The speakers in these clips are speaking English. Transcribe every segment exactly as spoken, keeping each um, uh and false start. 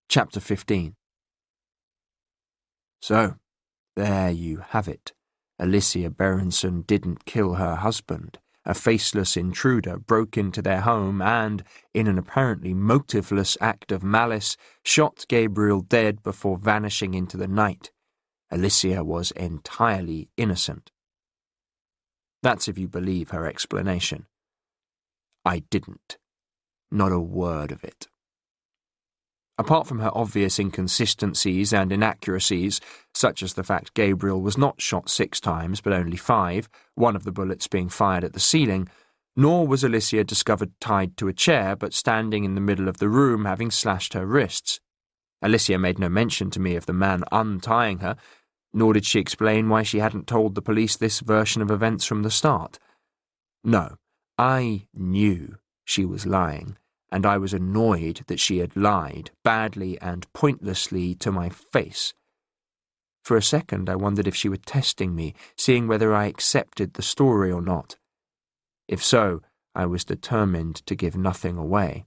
Chapter fifteen. So, there you have it. Alicia Berenson didn't kill her husband. A faceless intruder broke into their home and, in an apparently motiveless act of malice, shot Gabriel dead before vanishing into the night. Alicia was entirely innocent. That's if you believe her explanation. I didn't. Not a word of it. Apart from her obvious inconsistencies and inaccuracies, such as the fact Gabriel was not shot six times but only five, one of the bullets being fired at the ceiling, nor was Alicia discovered tied to a chair but standing in the middle of the room having slashed her wrists. Alicia made no mention to me of the man untying her, nor did she explain why she hadn't told the police this version of events from the start. No, I knew she was lying, and I was annoyed that she had lied, badly and pointlessly, to my face. For a second I wondered if she were testing me, seeing whether I accepted the story or not. If so, I was determined to give nothing away.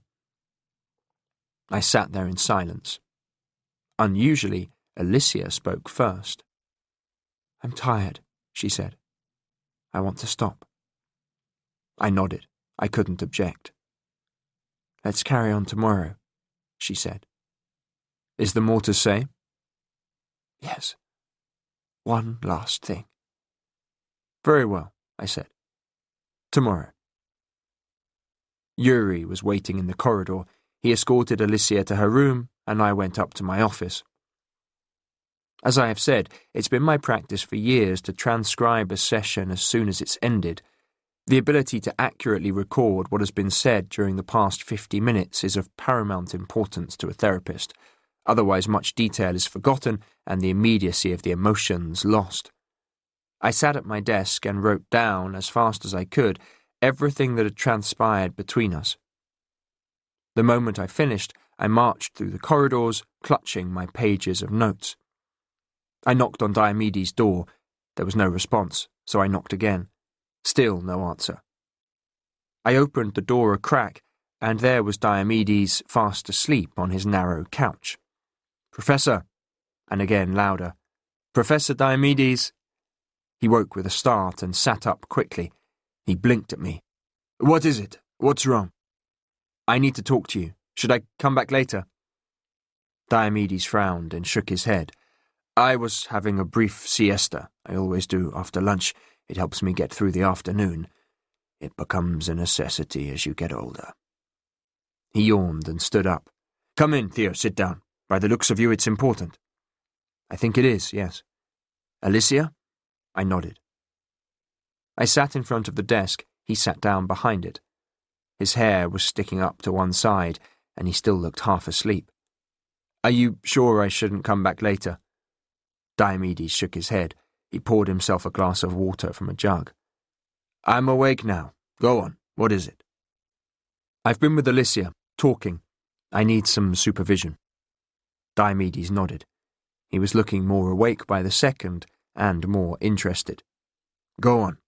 I sat there in silence. Unusually, Alicia spoke first. "I'm tired," she said. "I want to stop." I nodded. I couldn't object. "Let's carry on tomorrow," she said. "Is there more to say?" "Yes. One last thing." "Very well," I said. "Tomorrow." Yuri was waiting in the corridor. He escorted Alicia to her room, and I went up to my office. As I have said, it's been my practice for years to transcribe a session as soon as it's ended. The ability to accurately record what has been said during the past fifty minutes is of paramount importance to a therapist. Otherwise, much detail is forgotten and the immediacy of the emotions lost. I sat at my desk and wrote down, as fast as I could, everything that had transpired between us. The moment I finished, I marched through the corridors, clutching my pages of notes. I knocked on Diomedes' door. There was no response, so I knocked again. Still no answer. I opened the door a crack, and there was Diomedes fast asleep on his narrow couch. "Professor!" And again louder. "Professor Diomedes!" He woke with a start and sat up quickly. He blinked at me. "What is it? What's wrong?" "I need to talk to you. Should I come back later?" Diomedes frowned and shook his head. "I was having a brief siesta. I always do after lunch. It helps me get through the afternoon. It becomes a necessity as you get older." He yawned and stood up. "Come in, Theo, sit down. By the looks of you, it's important." "I think it is, yes." "Alicia?" I nodded. I sat in front of the desk. He sat down behind it. His hair was sticking up to one side, and he still looked half asleep. "Are you sure I shouldn't come back later?" Diomedes shook his head. He poured himself a glass of water from a jug. "I'm awake now. Go on. What is it?" "I've been with Alicia, talking. I need some supervision." Diomedes nodded. He was looking more awake by the second, and more interested. "Go on."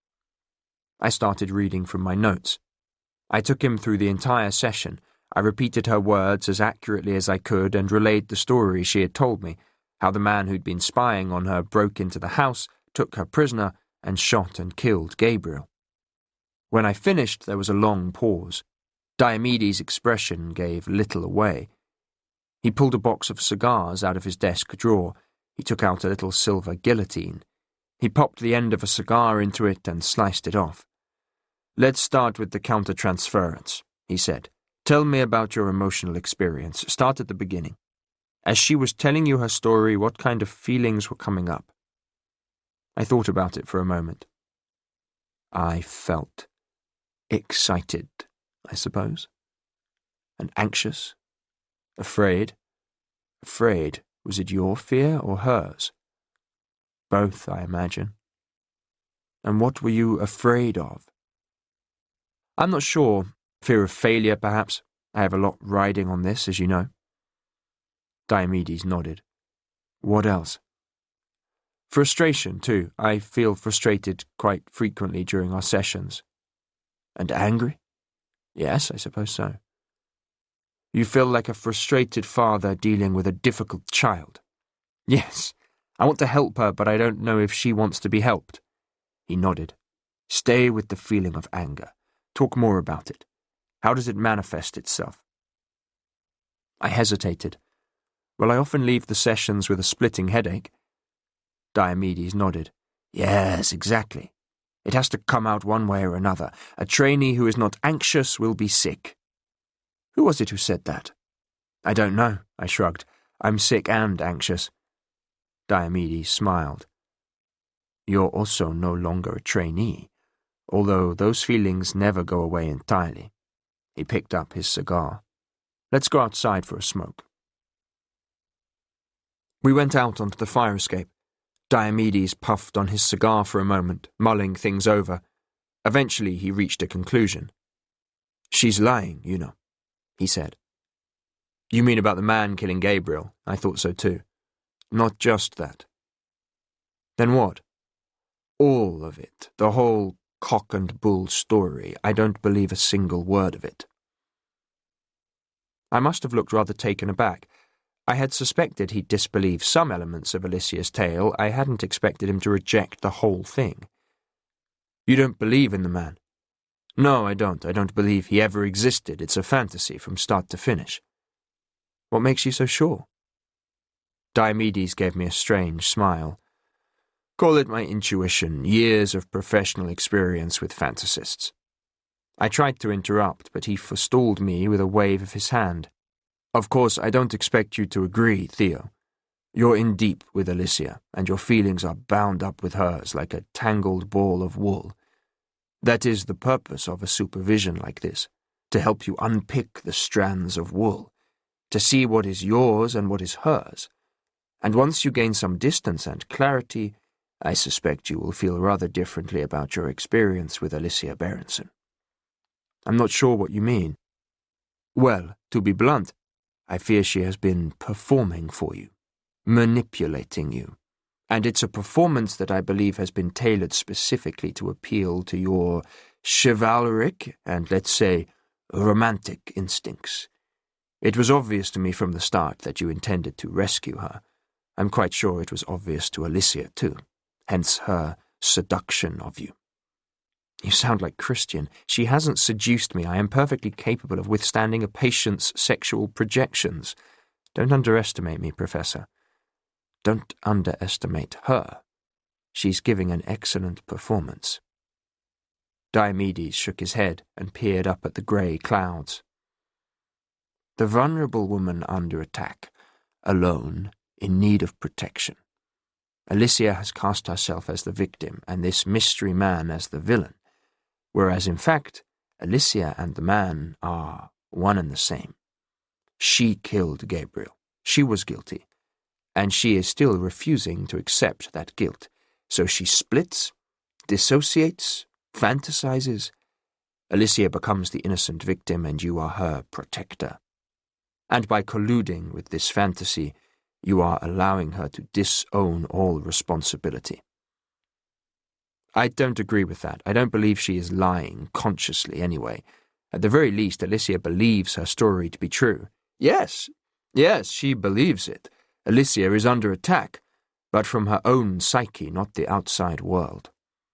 I started reading from my notes. I took him through the entire session. I repeated her words as accurately as I could and relayed the story she had told me, how the man who'd been spying on her broke into the house, took her prisoner, and shot and killed Gabriel. When I finished, there was a long pause. Diomedes' expression gave little away. He pulled a box of cigars out of his desk drawer. He took out a little silver guillotine. He popped the end of a cigar into it and sliced it off. "Let's start with the countertransference," he said. "Tell me about your emotional experience. Start at the beginning. As she was telling you her story, what kind of feelings were coming up?" I thought about it for a moment. I felt excited, I suppose. And anxious. Afraid. Afraid. Was it your fear or hers? Both, I imagine. And what were you afraid of? I'm not sure. Fear of failure, perhaps. I have a lot riding on this, as you know. Diomedes nodded. What else? Frustration, too. I feel frustrated quite frequently during our sessions. And angry? Yes, I suppose so. You feel like a frustrated father dealing with a difficult child. Yes, I want to help her, but I don't know if she wants to be helped. He nodded. Stay with the feeling of anger. Talk more about it. How does it manifest itself? I hesitated. Well, I often leave the sessions with a splitting headache. Diomedes nodded. Yes, exactly. It has to come out one way or another. A trainee who is not anxious will be sick. Who was it who said that? I don't know, I shrugged. I'm sick and anxious. Diomedes smiled. You're also no longer a trainee, although those feelings never go away entirely. He picked up his cigar. Let's go outside for a smoke. We went out onto the fire escape. Diomedes puffed on his cigar for a moment, mulling things over. Eventually he reached a conclusion. She's lying, you know, he said. You mean about the man killing Gabriel? I thought so too. Not just that. Then what? All of it. The whole cock and bull story. I don't believe a single word of it. I must have looked rather taken aback. I had suspected he'd disbelieve some elements of Alicia's tale. I hadn't expected him to reject the whole thing. You don't believe in the man? No, I don't. I don't believe he ever existed. It's a fantasy from start to finish. What makes you so sure? Diomedes gave me a strange smile. Call it my intuition, years of professional experience with fantasists. I tried to interrupt, but he forestalled me with a wave of his hand. Of course, I don't expect you to agree, Theo. You're in deep with Alicia, and your feelings are bound up with hers like a tangled ball of wool. That is the purpose of a supervision like this, to help you unpick the strands of wool, to see what is yours and what is hers. And once you gain some distance and clarity, I suspect you will feel rather differently about your experience with Alicia Berenson. I'm not sure what you mean. Well, to be blunt, I fear she has been performing for you, manipulating you, and it's a performance that I believe has been tailored specifically to appeal to your chivalric and, let's say, romantic instincts. It was obvious to me from the start that you intended to rescue her. I'm quite sure it was obvious to Alicia too, hence her seduction of you. You sound like Christian. She hasn't seduced me. I am perfectly capable of withstanding a patient's sexual projections. Don't underestimate me, Professor. Don't underestimate her. She's giving an excellent performance. Diomedes shook his head and peered up at the grey clouds. The vulnerable woman under attack, alone, in need of protection. Alicia has cast herself as the victim and this mystery man as the villain. Whereas, in fact, Alicia and the man are one and the same. She killed Gabriel. She was guilty. And she is still refusing to accept that guilt. So she splits, dissociates, fantasizes. Alicia becomes the innocent victim and you are her protector. And by colluding with this fantasy, you are allowing her to disown all responsibility. I don't agree with that. I don't believe she is lying, consciously anyway. At the very least, Alicia believes her story to be true. Yes, yes, she believes it. Alicia is under attack, but from her own psyche, not the outside world.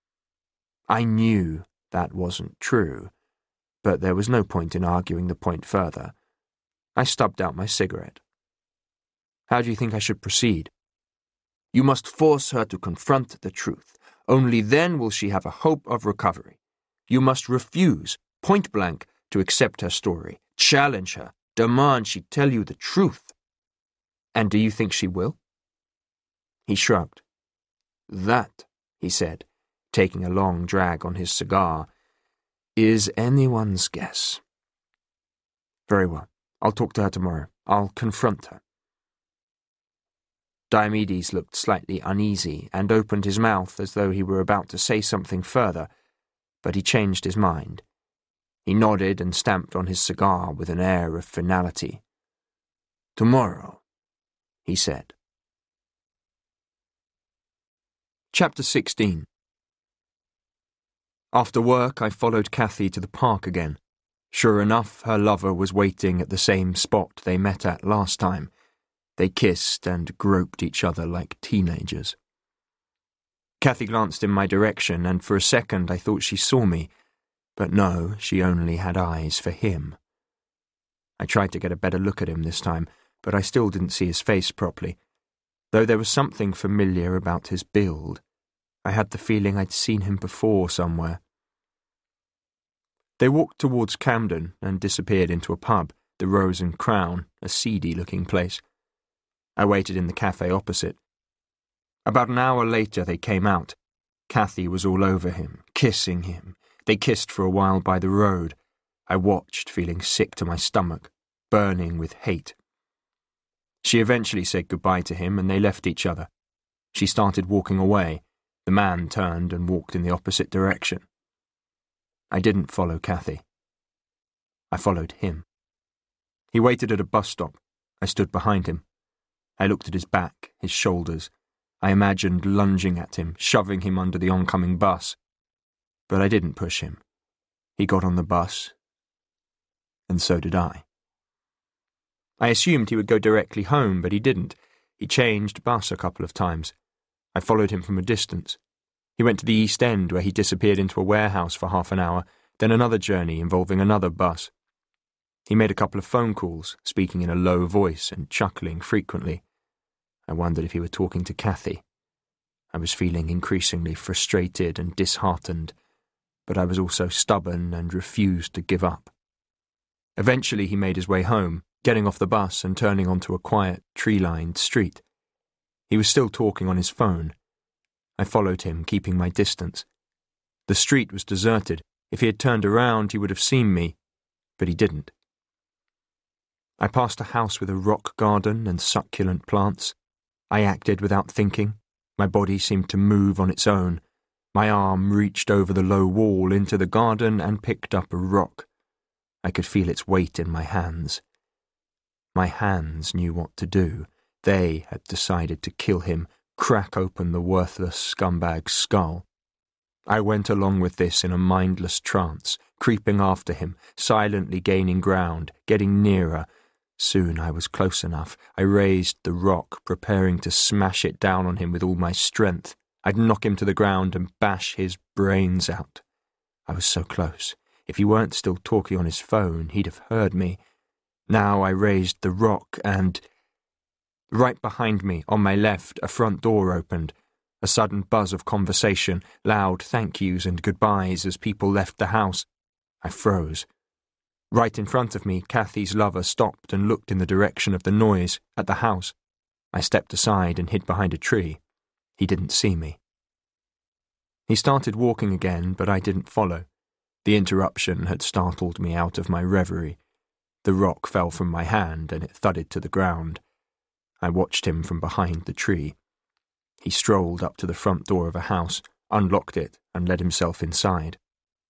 I knew that wasn't true, but there was no point in arguing the point further. I stubbed out my cigarette. How do you think I should proceed? You must force her to confront the truth. Only then will she have a hope of recovery. You must refuse, point blank, to accept her story. Challenge her. Demand she tell you the truth. And do you think she will? He shrugged. That, he said, taking a long drag on his cigar, is anyone's guess. Very well. I'll talk to her tomorrow. I'll confront her. Diomedes looked slightly uneasy and opened his mouth as though he were about to say something further, but he changed his mind. He nodded and stamped on his cigar with an air of finality. Tomorrow, he said. Chapter sixteen. After work, I followed Kathy to the park again. Sure enough, her lover was waiting at the same spot they met at last time. They kissed and groped each other like teenagers. Kathy glanced in my direction, and for a second I thought she saw me, but no, she only had eyes for him. I tried to get a better look at him this time, but I still didn't see his face properly. Though there was something familiar about his build, I had the feeling I'd seen him before somewhere. They walked towards Camden and disappeared into a pub, the Rose and Crown, a seedy-looking place. I waited in the cafe opposite. About an hour later they came out. Kathy was all over him, kissing him. They kissed for a while by the road. I watched, feeling sick to my stomach, burning with hate. She eventually said goodbye to him and they left each other. She started walking away. The man turned and walked in the opposite direction. I didn't follow Kathy. I followed him. He waited at a bus stop. I stood behind him. I looked at his back, his shoulders. I imagined lunging at him, shoving him under the oncoming bus. But I didn't push him. He got on the bus, and so did I. I assumed he would go directly home, but he didn't. He changed bus a couple of times. I followed him from a distance. He went to the East End, where he disappeared into a warehouse for half an hour, then another journey involving another bus. He made a couple of phone calls, speaking in a low voice and chuckling frequently. I wondered if he were talking to Kathy. I was feeling increasingly frustrated and disheartened, but I was also stubborn and refused to give up. Eventually he made his way home, getting off the bus and turning onto a quiet, tree-lined street. He was still talking on his phone. I followed him, keeping my distance. The street was deserted. If he had turned around, he would have seen me, but he didn't. I passed a house with a rock garden and succulent plants. I acted without thinking. My body seemed to move on its own. My arm reached over the low wall into the garden and picked up a rock. I could feel its weight in my hands. My hands knew what to do. They had decided to kill him, crack open the worthless scumbag's skull. I went along with this in a mindless trance, creeping after him, silently gaining ground, getting nearer. Soon I was close enough. I raised the rock, preparing to smash it down on him with all my strength. I'd knock him to the ground and bash his brains out. I was so close. If he weren't still talking on his phone, he'd have heard me. Now I raised the rock and... Right behind me, on my left, a front door opened. A sudden buzz of conversation, loud thank yous and goodbyes as people left the house. I froze. Right in front of me, Kathy's lover stopped and looked in the direction of the noise, at the house. I stepped aside and hid behind a tree. He didn't see me. He started walking again, but I didn't follow. The interruption had startled me out of my reverie. The rock fell from my hand and it thudded to the ground. I watched him from behind the tree. He strolled up to the front door of a house, unlocked it, and let himself inside.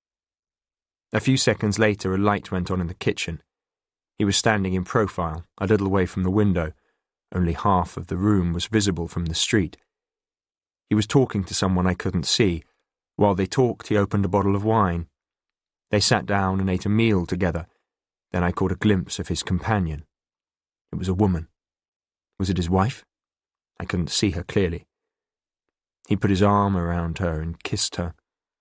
A few seconds later, a light went on in the kitchen. He was standing in profile, a little way from the window. Only half of the room was visible from the street. He was talking to someone I couldn't see. While they talked, he opened a bottle of wine. They sat down and ate a meal together. Then I caught a glimpse of his companion. It was a woman. Was it his wife? I couldn't see her clearly. He put his arm around her and kissed her.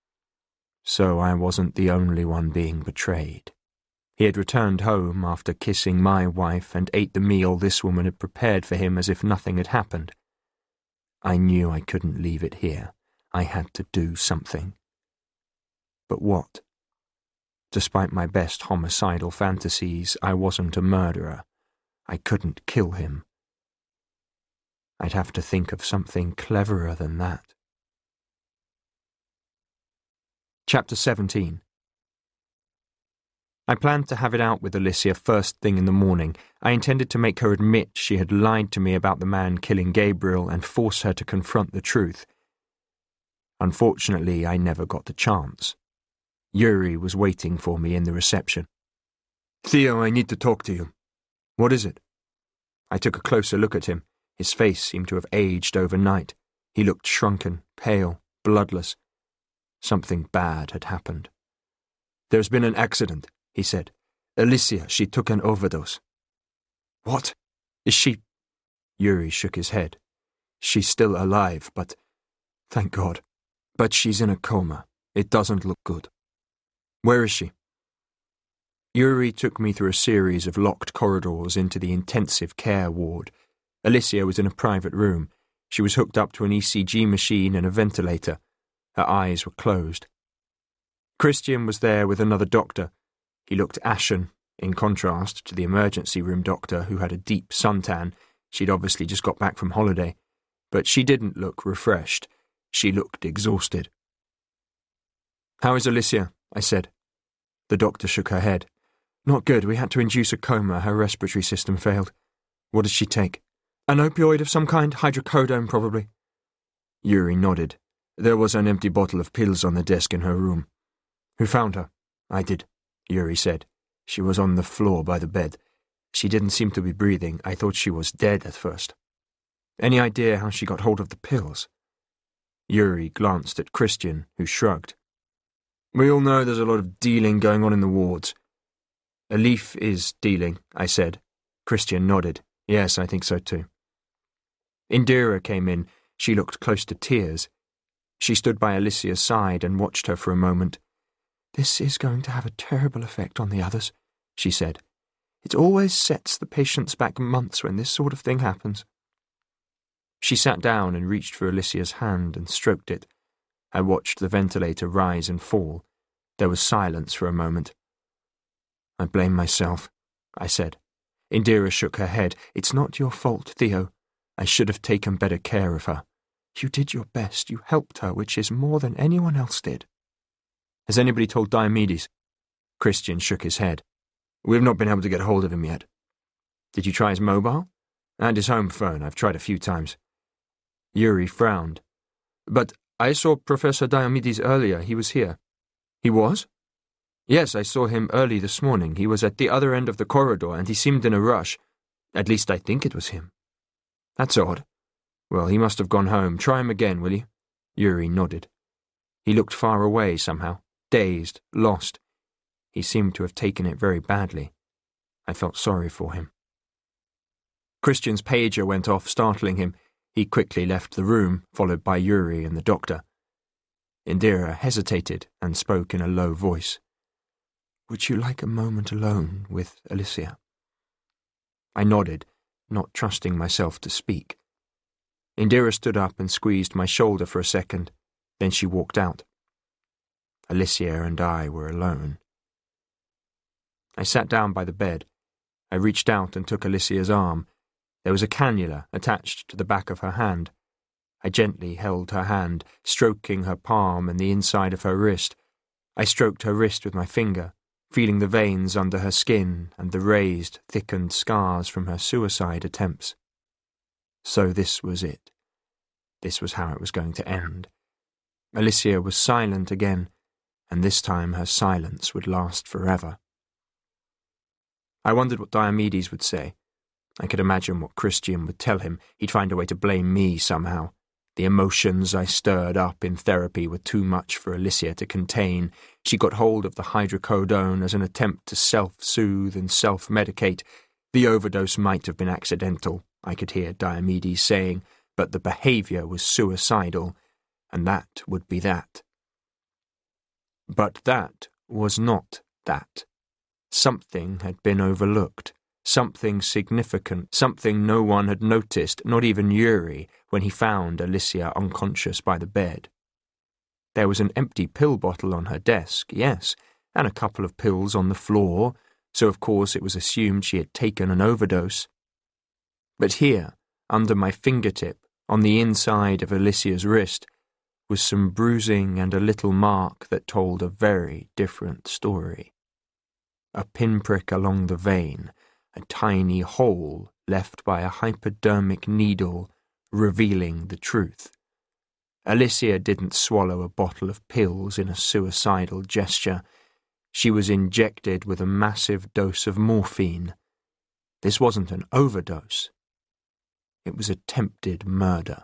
So I wasn't the only one being betrayed. He had returned home after kissing my wife and ate the meal this woman had prepared for him as if nothing had happened. I knew I couldn't leave it here. I had to do something. But what? Despite my best homicidal fantasies, I wasn't a murderer. I couldn't kill him. I'd have to think of something cleverer than that. Chapter seventeen. I planned to have it out with Alicia first thing in the morning. I intended to make her admit she had lied to me about the man killing Gabriel and force her to confront the truth. Unfortunately, I never got the chance. Yuri was waiting for me in the reception. "Theo, I need to talk to you." "What is it?" I took a closer look at him. His face seemed to have aged overnight. He looked shrunken, pale, bloodless. Something bad had happened. "There's been an accident," he said. "Alicia, she took an overdose." "What? Is she—" Yuri shook his head. "She's still alive, but... thank God. But she's in a coma. It doesn't look good." "Where is she?" Yuri took me through a series of locked corridors into the intensive care ward. Alicia was in a private room. She was hooked up to an E C G machine and a ventilator. Her eyes were closed. Christian was there with another doctor. He looked ashen, in contrast to the emergency room doctor who had a deep suntan. She'd obviously just got back from holiday. But she didn't look refreshed. She looked exhausted. "How is Alicia?" I said. The doctor shook her head. "Not good. We had to induce a coma. Her respiratory system failed." "What did she take?" "An opioid of some kind. Hydrocodone, probably." Yuri nodded. "There was an empty bottle of pills on the desk in her room." "Who found her?" "I did," Yuri said. "She was on the floor by the bed. She didn't seem to be breathing. I thought she was dead at first." "Any idea how she got hold of the pills?" Yuri glanced at Christian, who shrugged. "We all know there's a lot of dealing going on in the wards." "Elif is dealing," I said. Christian nodded. "Yes, I think so too." Indira came in. She looked close to tears. She stood by Alicia's side and watched her for a moment. "This is going to have a terrible effect on the others," she said. "It always sets the patients back months when this sort of thing happens." She sat down and reached for Alicia's hand and stroked it. I watched the ventilator rise and fall. There was silence for a moment. "I blame myself," I said. Indira shook her head. "It's not your fault, Theo. I should have taken better care of her." "You did your best. You helped her, which is more than anyone else did." "Has anybody told Diomedes?" Christian shook his head. "We've not been able to get hold of him yet." "Did you try his mobile?" "And his home phone. I've tried a few times." Yuri frowned. "But I saw Professor Diomedes earlier. He was here." "He was?" "Yes, I saw him early this morning. He was at the other end of the corridor, and he seemed in a rush. At least I think it was him." "That's odd. Well, he must have gone home. Try him again, will you?" Yuri nodded. He looked far away somehow, dazed, lost. He seemed to have taken it very badly. I felt sorry for him. Christian's pager went off, startling him. He quickly left the room, followed by Yuri and the doctor. Indira hesitated and spoke in a low voice. "Would you like a moment alone with Alicia?" I nodded, not trusting myself to speak. Indira stood up and squeezed my shoulder for a second. Then she walked out. Alicia and I were alone. I sat down by the bed. I reached out and took Alicia's arm. There was a cannula attached to the back of her hand. I gently held her hand, stroking her palm and the inside of her wrist. I stroked her wrist with my finger, feeling the veins under her skin and the raised, thickened scars from her suicide attempts. So this was it. This was how it was going to end. Alicia was silent again, and this time her silence would last forever. I wondered what Diomedes would say. I could imagine what Christian would tell him. He'd find a way to blame me somehow. The emotions I stirred up in therapy were too much for Alicia to contain. She got hold of the hydrocodone as an attempt to self-soothe and self-medicate. The overdose might have been accidental, I could hear Diomedes saying, but the behaviour was suicidal, and that would be that. But that was not that. Something had been overlooked. Something significant, something no one had noticed, not even Yuri, when he found Alicia unconscious by the bed. There was an empty pill bottle on her desk, yes, and a couple of pills on the floor, so of course it was assumed she had taken an overdose. But here, under my fingertip, on the inside of Alicia's wrist, was some bruising and a little mark that told a very different story. A pinprick along the vein, a tiny hole left by a hypodermic needle, revealing the truth. Alicia didn't swallow a bottle of pills in a suicidal gesture. She was injected with a massive dose of morphine. This wasn't an overdose. It was attempted murder.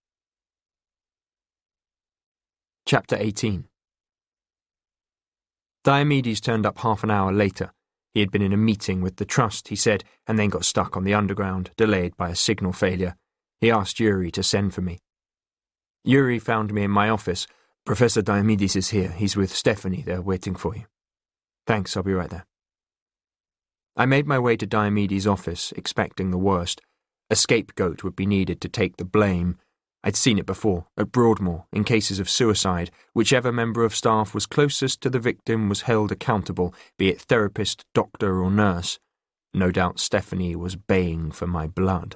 Chapter eighteen. Diomedes turned up half an hour later. He had been in a meeting with the trust, he said, and then got stuck on the underground, delayed by a signal failure. He asked Yuri to send for me. Yuri found me in my office. Professor Diomedes is here. He's with Stephanie. They're waiting for you. Thanks, I'll be right there. I made my way to Diomedes' office, expecting the worst. A scapegoat would be needed to take the blame. I'd seen it before, at Broadmoor, in cases of suicide. Whichever member of staff was closest to the victim was held accountable, be it therapist, doctor, or nurse. No doubt Stephanie was baying for my blood.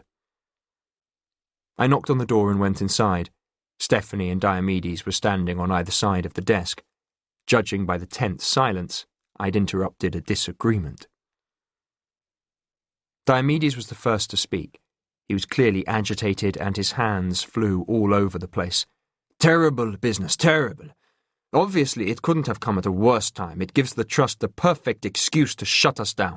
I knocked on the door and went inside. Stephanie and Diomedes were standing on either side of the desk. Judging by the tense silence, I'd interrupted a disagreement. Diomedes was the first to speak. He was clearly agitated, and his hands flew all over the place. Terrible business, terrible. Obviously, it couldn't have come at a worse time. It gives the trust the perfect excuse to shut us down.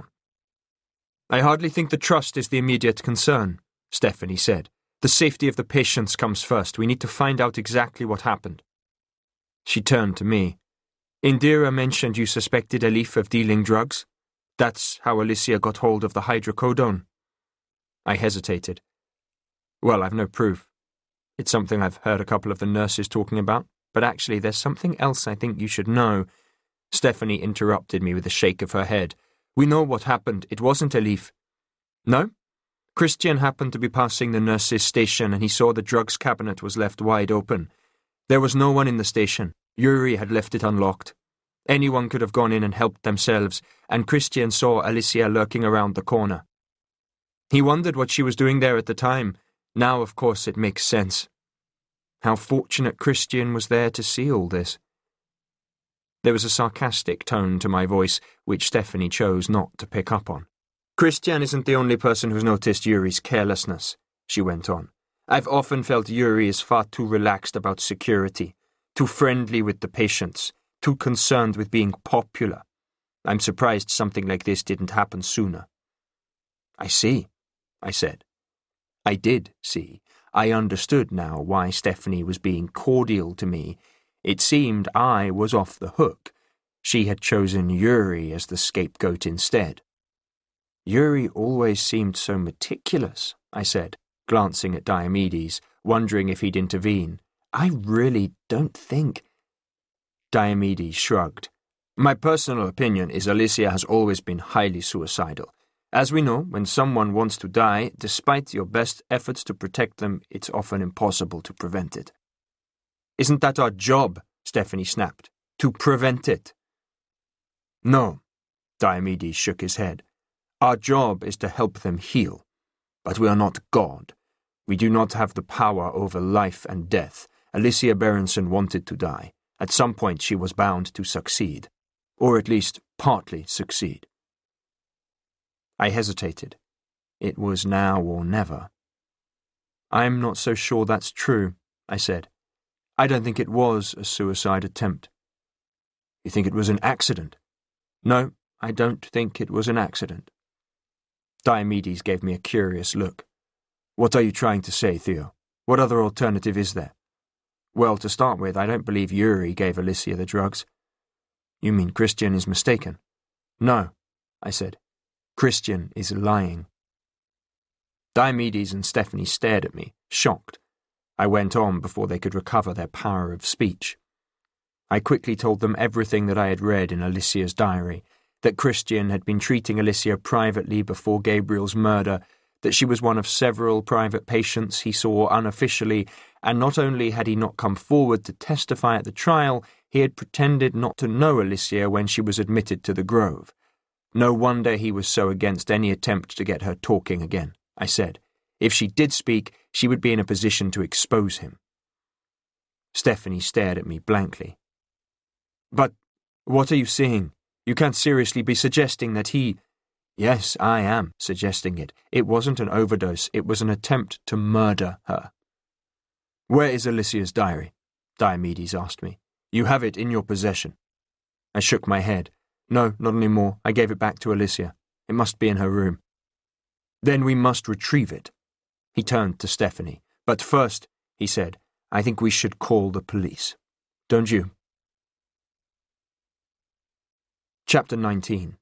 I hardly think the trust is the immediate concern, Stephanie said. The safety of the patients comes first. We need to find out exactly what happened. She turned to me. Indira mentioned you suspected Elif of dealing drugs. That's how Alicia got hold of the hydrocodone. I hesitated. Well, I've no proof. It's something I've heard a couple of the nurses talking about, but actually there's something else I think you should know. Stephanie interrupted me with a shake of her head. We know what happened. It wasn't Elif. No? Christian happened to be passing the nurses' station and he saw the drugs cabinet was left wide open. There was no one in the station. Yuri had left it unlocked. Anyone could have gone in and helped themselves, and Christian saw Alicia lurking around the corner. He wondered what she was doing there at the time. Now, of course, it makes sense. How fortunate Christian was there to see all this. There was a sarcastic tone to my voice, which Stephanie chose not to pick up on. Christian isn't the only person who's noticed Yuri's carelessness, she went on. I've often felt Yuri is far too relaxed about security, too friendly with the patients, too concerned with being popular. I'm surprised something like this didn't happen sooner. I see, I said. I did see. I understood now why Stephanie was being cordial to me. It seemed I was off the hook. She had chosen Yuri as the scapegoat instead. Yuri always seemed so meticulous, I said, glancing at Diomedes, wondering if he'd intervene. I really don't think... Diomedes shrugged. My personal opinion is Alicia has always been highly suicidal. As we know, when someone wants to die, despite your best efforts to protect them, it's often impossible to prevent it. Isn't that our job? Stephanie snapped. To prevent it. No, Diomedes shook his head. Our job is to help them heal. But we are not God. We do not have the power over life and death. Alicia Berenson wanted to die. At some point she was bound to succeed. Or at least partly succeed. I hesitated. It was now or never. I'm not so sure that's true, I said. I don't think it was a suicide attempt. You think it was an accident? No, I don't think it was an accident. Diomedes gave me a curious look. What are you trying to say, Theo? What other alternative is there? Well, to start with, I don't believe Yuri gave Alicia the drugs. You mean Christian is mistaken? No, I said. Christian is lying. Diomedes and Stephanie stared at me, shocked. I went on before they could recover their power of speech. I quickly told them everything that I had read in Alicia's diary, that Christian had been treating Alicia privately before Gabriel's murder, that she was one of several private patients he saw unofficially, and not only had he not come forward to testify at the trial, he had pretended not to know Alicia when she was admitted to the Grove. No wonder he was so against any attempt to get her talking again, I said. If she did speak, she would be in a position to expose him. Stephanie stared at me blankly. But what are you saying? You can't seriously be suggesting that he... Yes, I am suggesting it. It wasn't an overdose. It was an attempt to murder her. Where is Alicia's diary? Diomedes asked me. You have it in your possession. I shook my head. No, not anymore. I gave it back to Alicia. It must be in her room. Then we must retrieve it. He turned to Stephanie. But first, he said, I think we should call the police. Don't you? Chapter nineteen.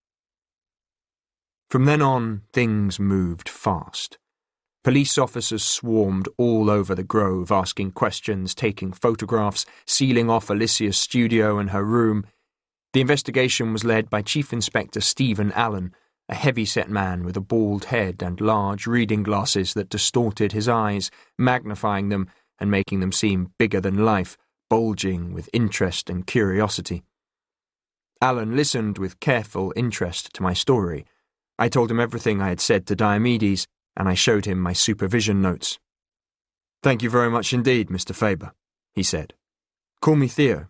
From then on, things moved fast. Police officers swarmed all over the Grove, asking questions, taking photographs, sealing off Alicia's studio and her room. The investigation was led by Chief Inspector Stephen Allen, a heavy-set man with a bald head and large reading glasses that distorted his eyes, magnifying them and making them seem bigger than life, bulging with interest and curiosity. Allen listened with careful interest to my story. I told him everything I had said to Diomedes, and I showed him my supervision notes. "Thank you very much indeed, Mister Faber," he said. "Call me Theo."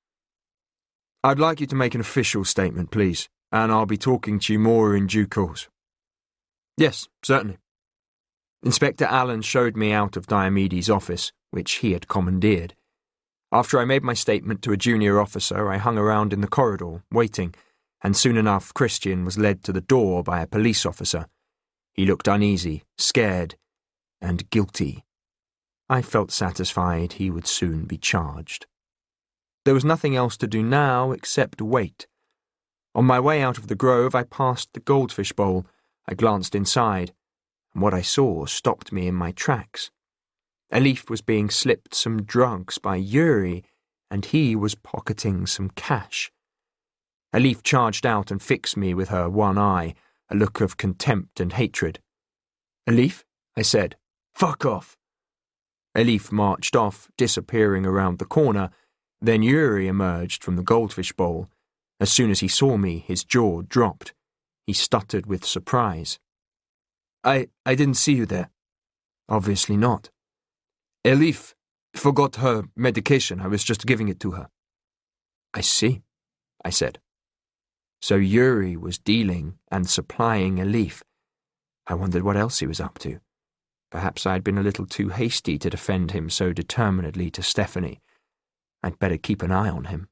"I'd like you to make an official statement, please, and I'll be talking to you more in due course." "Yes, certainly." Inspector Allen showed me out of Diomedes' office, which he had commandeered. After I made my statement to a junior officer, I hung around in the corridor, waiting, and soon enough Christian was led to the door by a police officer. He looked uneasy, scared, and guilty. I felt satisfied he would soon be charged. There was nothing else to do now except wait. On my way out of the Grove, I passed the Goldfish Bowl. I glanced inside, and what I saw stopped me in my tracks. Elif was being slipped some drugs by Yuri, and he was pocketing some cash. Elif charged out and fixed me with her one eye, a look of contempt and hatred. "Elif?" I said. "Fuck off!" Elif marched off, disappearing around the corner. Then Yuri emerged from the Goldfish Bowl. As soon as he saw me, his jaw dropped. He stuttered with surprise. I, I didn't see you there." "Obviously not." "Elif forgot her medication. I was just giving it to her." "I see," I said. So Yuri was dealing and supplying Elif. I wondered what else he was up to. Perhaps I had been a little too hasty to defend him so determinedly to Stephanie. I'd better keep an eye on him.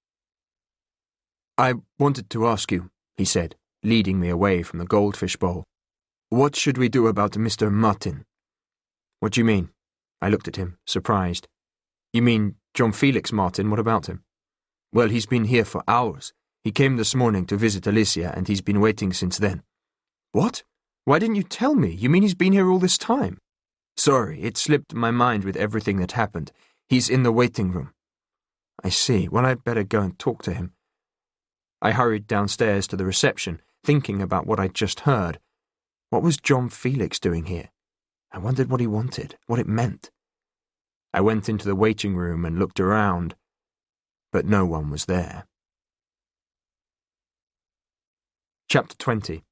"I wanted to ask you," he said, leading me away from the Goldfish Bowl. "What should we do about Mister Martin?" "What do you mean?" I looked at him, surprised. "You mean John Felix Martin? What about him?" "Well, he's been here for hours. He came this morning to visit Alicia, and he's been waiting since then." "What? Why didn't you tell me? You mean he's been here all this time?" "Sorry, it slipped my mind with everything that happened. He's in the waiting room." "I see. Well, I'd better go and talk to him." I hurried downstairs to the reception, thinking about what I'd just heard. What was John Felix doing here? I wondered what he wanted, what it meant. I went into the waiting room and looked around, but no one was there. Chapter twenty.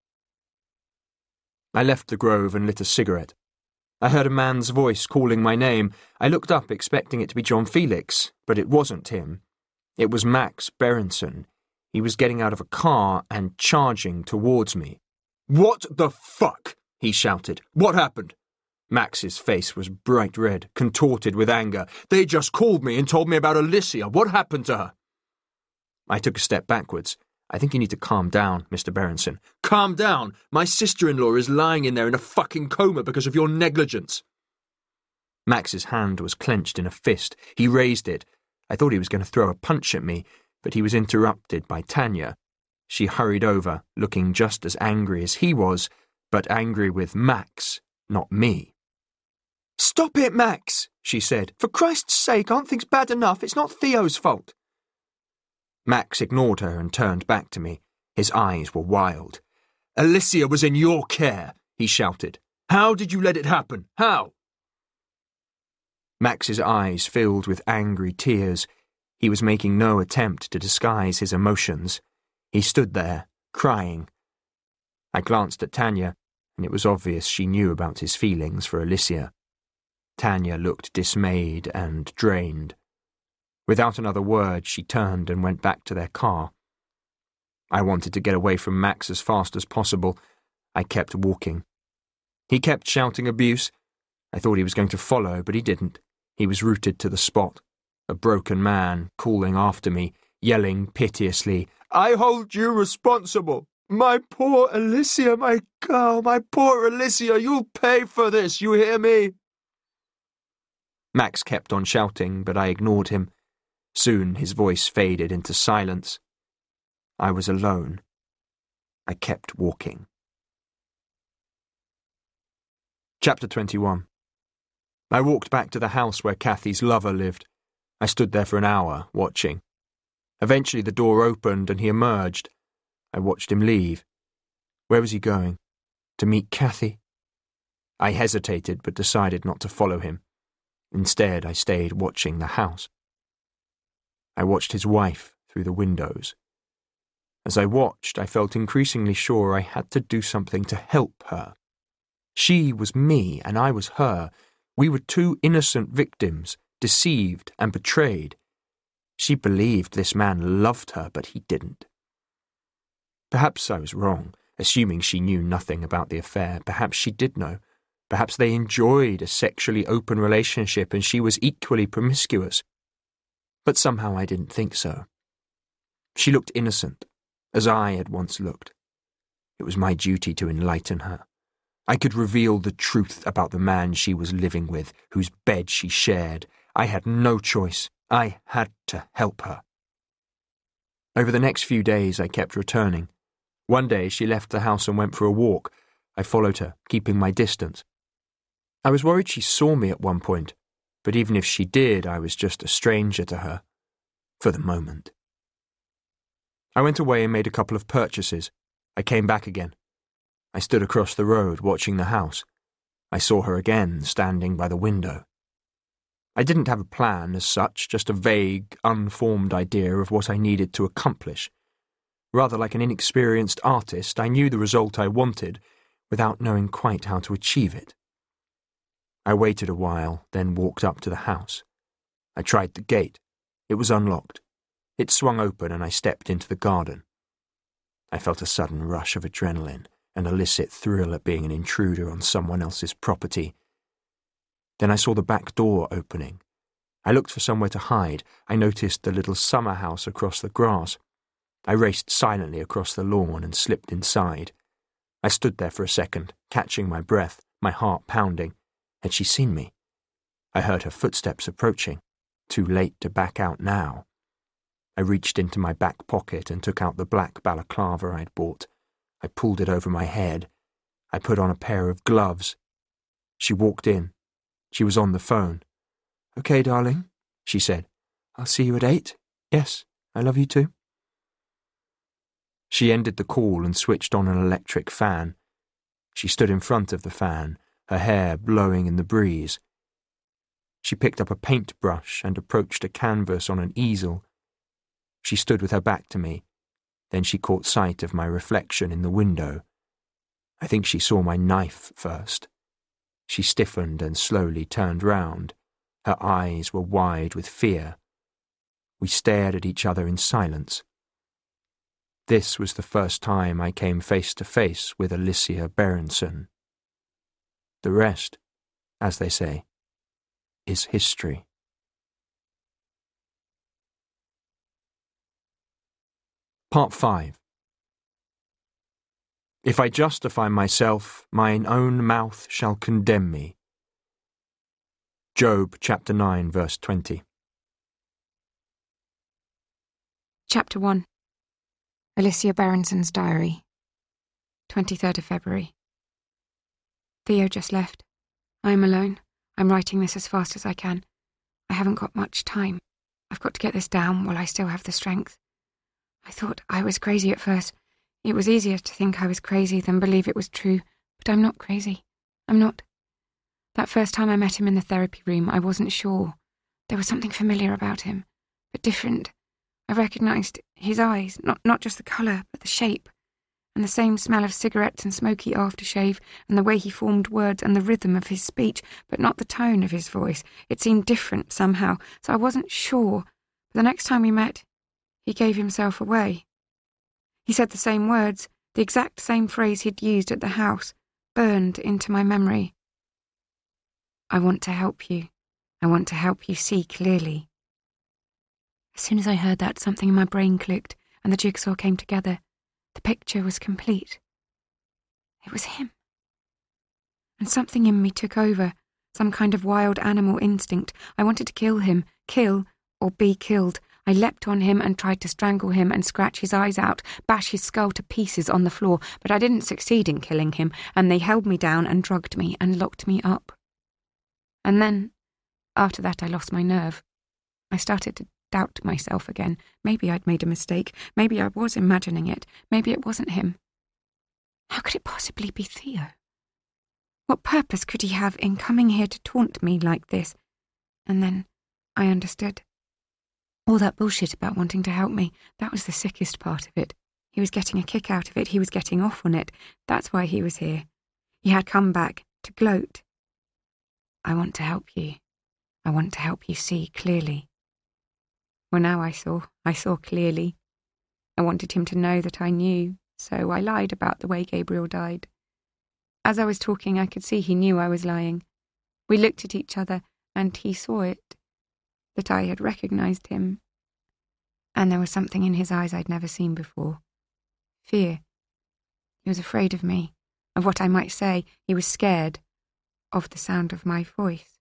I left the Grove and lit a cigarette. I heard a man's voice calling my name. I looked up expecting it to be John Felix, but it wasn't him. It was Max Berenson. He was getting out of a car and charging towards me. "What the fuck?" he shouted. "What happened?" Max's face was bright red, contorted with anger. "They just called me and told me about Alicia. What happened to her?" I took a step backwards. "I think you need to calm down, Mister Berenson." "Calm down? My sister-in-law is lying in there in a fucking coma because of your negligence." Max's hand was clenched in a fist. He raised it. I thought he was going to throw a punch at me, but he was interrupted by Tanya. She hurried over, looking just as angry as he was, but angry with Max, not me. "Stop it, Max," she said. "For Christ's sake, aren't things bad enough? It's not Theo's fault." Max ignored her and turned back to me. His eyes were wild. "Alicia was in your care," he shouted. "How did you let it happen? How?" Max's eyes filled with angry tears. He was making no attempt to disguise his emotions. He stood there, crying. I glanced at Tanya, and it was obvious she knew about his feelings for Alicia. Tanya looked dismayed and drained. Without another word, she turned and went back to their car. I wanted to get away from Max as fast as possible. I kept walking. He kept shouting abuse. I thought he was going to follow, but he didn't. He was rooted to the spot, a broken man calling after me, yelling piteously, "I hold you responsible. My poor Alicia, my girl, my poor Alicia, you'll pay for this, you hear me?" Max kept on shouting, but I ignored him. Soon his voice faded into silence. I was alone. I kept walking. Chapter twenty-one. I walked back to the house where Kathy's lover lived. I stood there for an hour, watching. Eventually the door opened and he emerged. I watched him leave. Where was he going? To meet Kathy? I hesitated but decided not to follow him. Instead, I stayed watching the house. I watched his wife through the windows. As I watched, I felt increasingly sure I had to do something to help her. She was me and I was her. We were two innocent victims, deceived and betrayed. She believed this man loved her, but he didn't. Perhaps I was wrong, assuming she knew nothing about the affair. Perhaps she did know. Perhaps they enjoyed a sexually open relationship and she was equally promiscuous. But somehow I didn't think so. She looked innocent, as I had once looked. It was my duty to enlighten her. I could reveal the truth about the man she was living with, whose bed she shared. I had no choice. I had to help her. Over the next few days, I kept returning. One day, she left the house and went for a walk. I followed her, keeping my distance. I was worried she saw me at one point, but even if she did, I was just a stranger to her. For the moment. I went away and made a couple of purchases. I came back again. I stood across the road, watching the house. I saw her again, standing by the window. I didn't have a plan as such, just a vague, unformed idea of what I needed to accomplish. Rather like an inexperienced artist, I knew the result I wanted, without knowing quite how to achieve it. I waited a while, then walked up to the house. I tried the gate. It was unlocked. It swung open and I stepped into the garden. I felt a sudden rush of adrenaline, an illicit thrill at being an intruder on someone else's property. Then I saw the back door opening. I looked for somewhere to hide. I noticed the little summer house across the grass. I raced silently across the lawn and slipped inside. I stood there for a second, catching my breath, my heart pounding. Had she seen me? I heard her footsteps approaching. Too late to back out now. I reached into my back pocket and took out the black balaclava I'd bought. I pulled it over my head. I put on a pair of gloves. She walked in. She was on the phone. "Okay, darling," she said. "I'll see you at eight. Yes, I love you too." She ended the call and switched on an electric fan. She stood in front of the fan, her hair blowing in the breeze. She picked up a paintbrush and approached a canvas on an easel. She stood with her back to me. Then she caught sight of my reflection in the window. I think she saw my knife first. She stiffened and slowly turned round. Her eyes were wide with fear. We stared at each other in silence. This was the first time I came face to face with Alicia Berenson. The rest, as they say, is history. Part five. If I justify myself, mine own mouth shall condemn me. Job chapter nine, verse twenty. Chapter one. Alicia Berenson's Diary. twenty-third of February. Theo just left. I am alone. I'm writing this as fast as I can. I haven't got much time. I've got to get this down while I still have the strength. I thought I was crazy at first. It was easier to think I was crazy than believe it was true, but I'm not crazy. I'm not. That first time I met him in the therapy room, I wasn't sure. There was something familiar about him, but different. I recognised his eyes, not, not just the colour, but the shape, and the same smell of cigarettes and smoky aftershave, and the way he formed words and the rhythm of his speech, but not the tone of his voice. It seemed different somehow, so I wasn't sure. But the next time we met, he gave himself away. He said the same words, the exact same phrase he'd used at the house, burned into my memory. I want to help you. I want to help you see clearly. As soon as I heard that, something in my brain clicked, and the jigsaw came together. The picture was complete. It was him. And something in me took over, some kind of wild animal instinct. I wanted to kill him, kill or be killed. I leapt on him and tried to strangle him and scratch his eyes out, bash his skull to pieces on the floor, but I didn't succeed in killing him, and they held me down and drugged me and locked me up. And then, after that, I lost my nerve. I started to doubt myself again. Maybe I'd made a mistake. Maybe I was imagining it. Maybe it wasn't him. How could it possibly be Theo? What purpose could he have in coming here to taunt me like this? And then I understood. All that bullshit about wanting to help me, that was the sickest part of it. He was getting a kick out of it. He was getting off on it. That's why he was here. He had come back to gloat. I want to help you. I want to help you see clearly. Well, now I saw. I saw clearly. I wanted him to know that I knew, so I lied about the way Gabriel died. As I was talking, I could see he knew I was lying. We looked at each other, and he saw it, that I had recognised him. And there was something in his eyes I'd never seen before. Fear. He was afraid of me, of what I might say. He was scared of the sound of my voice.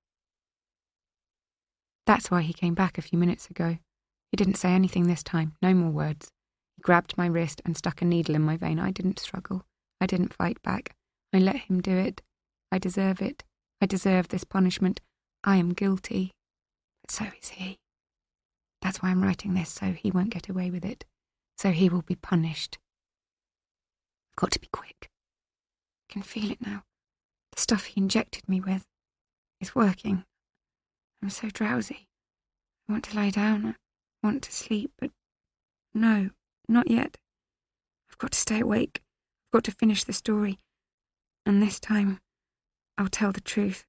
That's why he came back a few minutes ago. He didn't say anything this time, no more words. He grabbed my wrist and stuck a needle in my vein. I didn't struggle. I didn't fight back. I let him do it. I deserve it. I deserve this punishment. I am guilty. But so is he. That's why I'm writing this, so he won't get away with it. So he will be punished. I've got to be quick. I can feel it now. The stuff he injected me with is working. I'm so drowsy. I want to lie down. I want to sleep, but no, not yet. I've got to stay awake. I've got to finish the story. And this time, I'll tell the truth.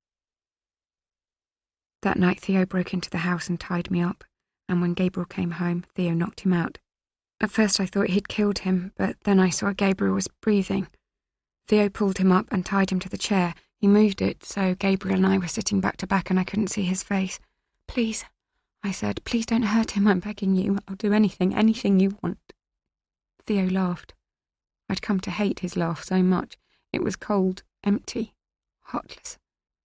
That night, Theo broke into the house and tied me up, and when Gabriel came home, Theo knocked him out. At first I thought he'd killed him, but then I saw Gabriel was breathing. Theo pulled him up and tied him to the chair. He moved it, so Gabriel and I were sitting back to back and I couldn't see his face. Please, I said, please don't hurt him, I'm begging you. I'll do anything, anything you want. Theo laughed. I'd come to hate his laugh so much. It was cold, empty, heartless.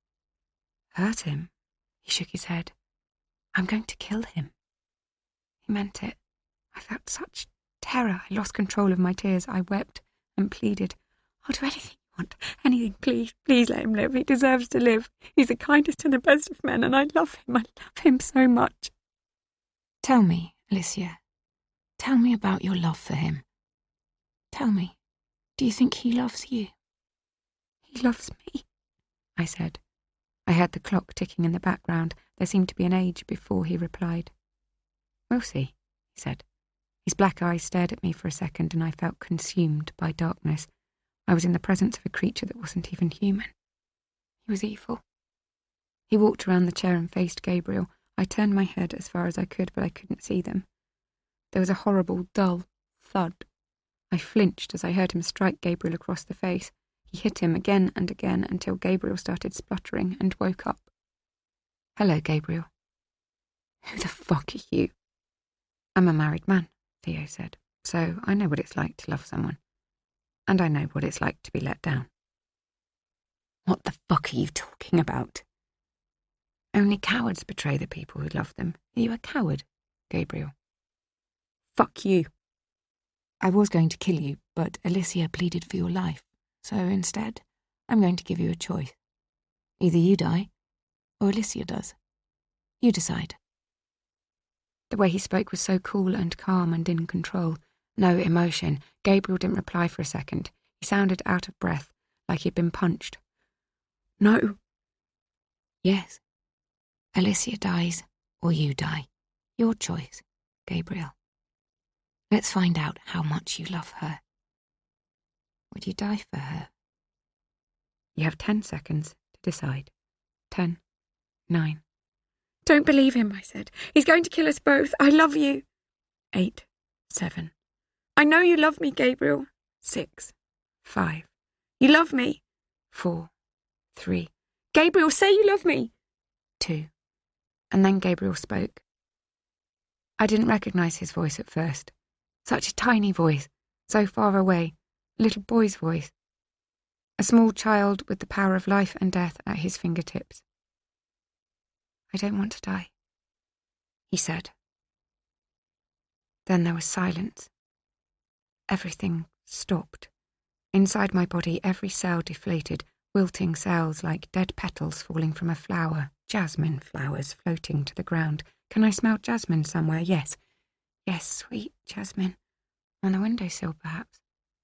Hurt him? He shook his head. I'm going to kill him. He meant it. I felt such terror. I lost control of my tears. I wept and pleaded. I'll do anything you want. Anything, please. Please let him live. He deserves to live. He's the kindest and the best of men, and I love him. I love him so much. Tell me, Alicia. Tell me about your love for him. Tell me, do you think he loves you? He loves me, I said. I heard the clock ticking in the background. There seemed to be an age before he replied. We'll see, he said. His black eyes stared at me for a second, and I felt consumed by darkness. I was in the presence of a creature that wasn't even human. He was evil. He walked around the chair and faced Gabriel. I turned my head as far as I could, but I couldn't see them. There was a horrible, dull thud. I flinched as I heard him strike Gabriel across the face. He hit him again and again until Gabriel started spluttering and woke up. Hello, Gabriel. Who the fuck are you? I'm a married man, Theo said, so I know what it's like to love someone. And I know what it's like to be let down. What the fuck are you talking about? Only cowards betray the people who love them. Are you a coward, Gabriel? Fuck you. I was going to kill you, but Alicia pleaded for your life. So instead, I'm going to give you a choice. Either you die, or Alicia does. You decide. The way he spoke was so cool and calm and in control. No emotion. Gabriel didn't reply for a second. He sounded out of breath, like he'd been punched. No. Yes. Alicia dies, or you die. Your choice, Gabriel. Let's find out how much you love her. Would you die for her? You have ten seconds to decide. Ten. Nine. Don't believe him, I said. He's going to kill us both. I love you. Eight. Seven. I know you love me, Gabriel. Six. Five. You love me. Four. Three. Gabriel, say you love me. Two. And then Gabriel spoke. I didn't recognise his voice at first. Such a tiny voice, so far away. A little boy's voice. A small child with the power of life and death at his fingertips. I don't want to die, he said. Then there was silence. Everything stopped. Inside my body, every cell deflated, wilting cells like dead petals falling from a flower, jasmine flowers floating to the ground. Can I smell jasmine somewhere? Yes. Yes, sweet jasmine. On the windowsill, perhaps.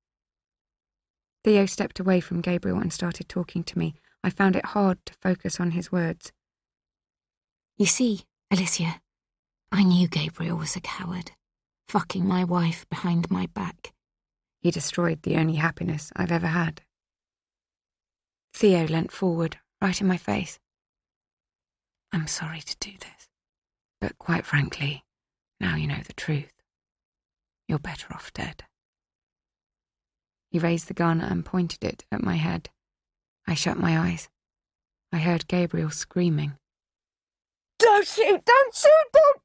Theo stepped away from Gabriel and started talking to me. I found it hard to focus on his words. You see, Alicia, I knew Gabriel was a coward, fucking my wife behind my back. He destroyed the only happiness I've ever had. Theo leant forward, right in my face. I'm sorry to do this, but quite frankly, now you know the truth. You're better off dead. He raised the gun and pointed it at my head. I shut my eyes. I heard Gabriel screaming. Don't shoot! Don't shoot! Don't!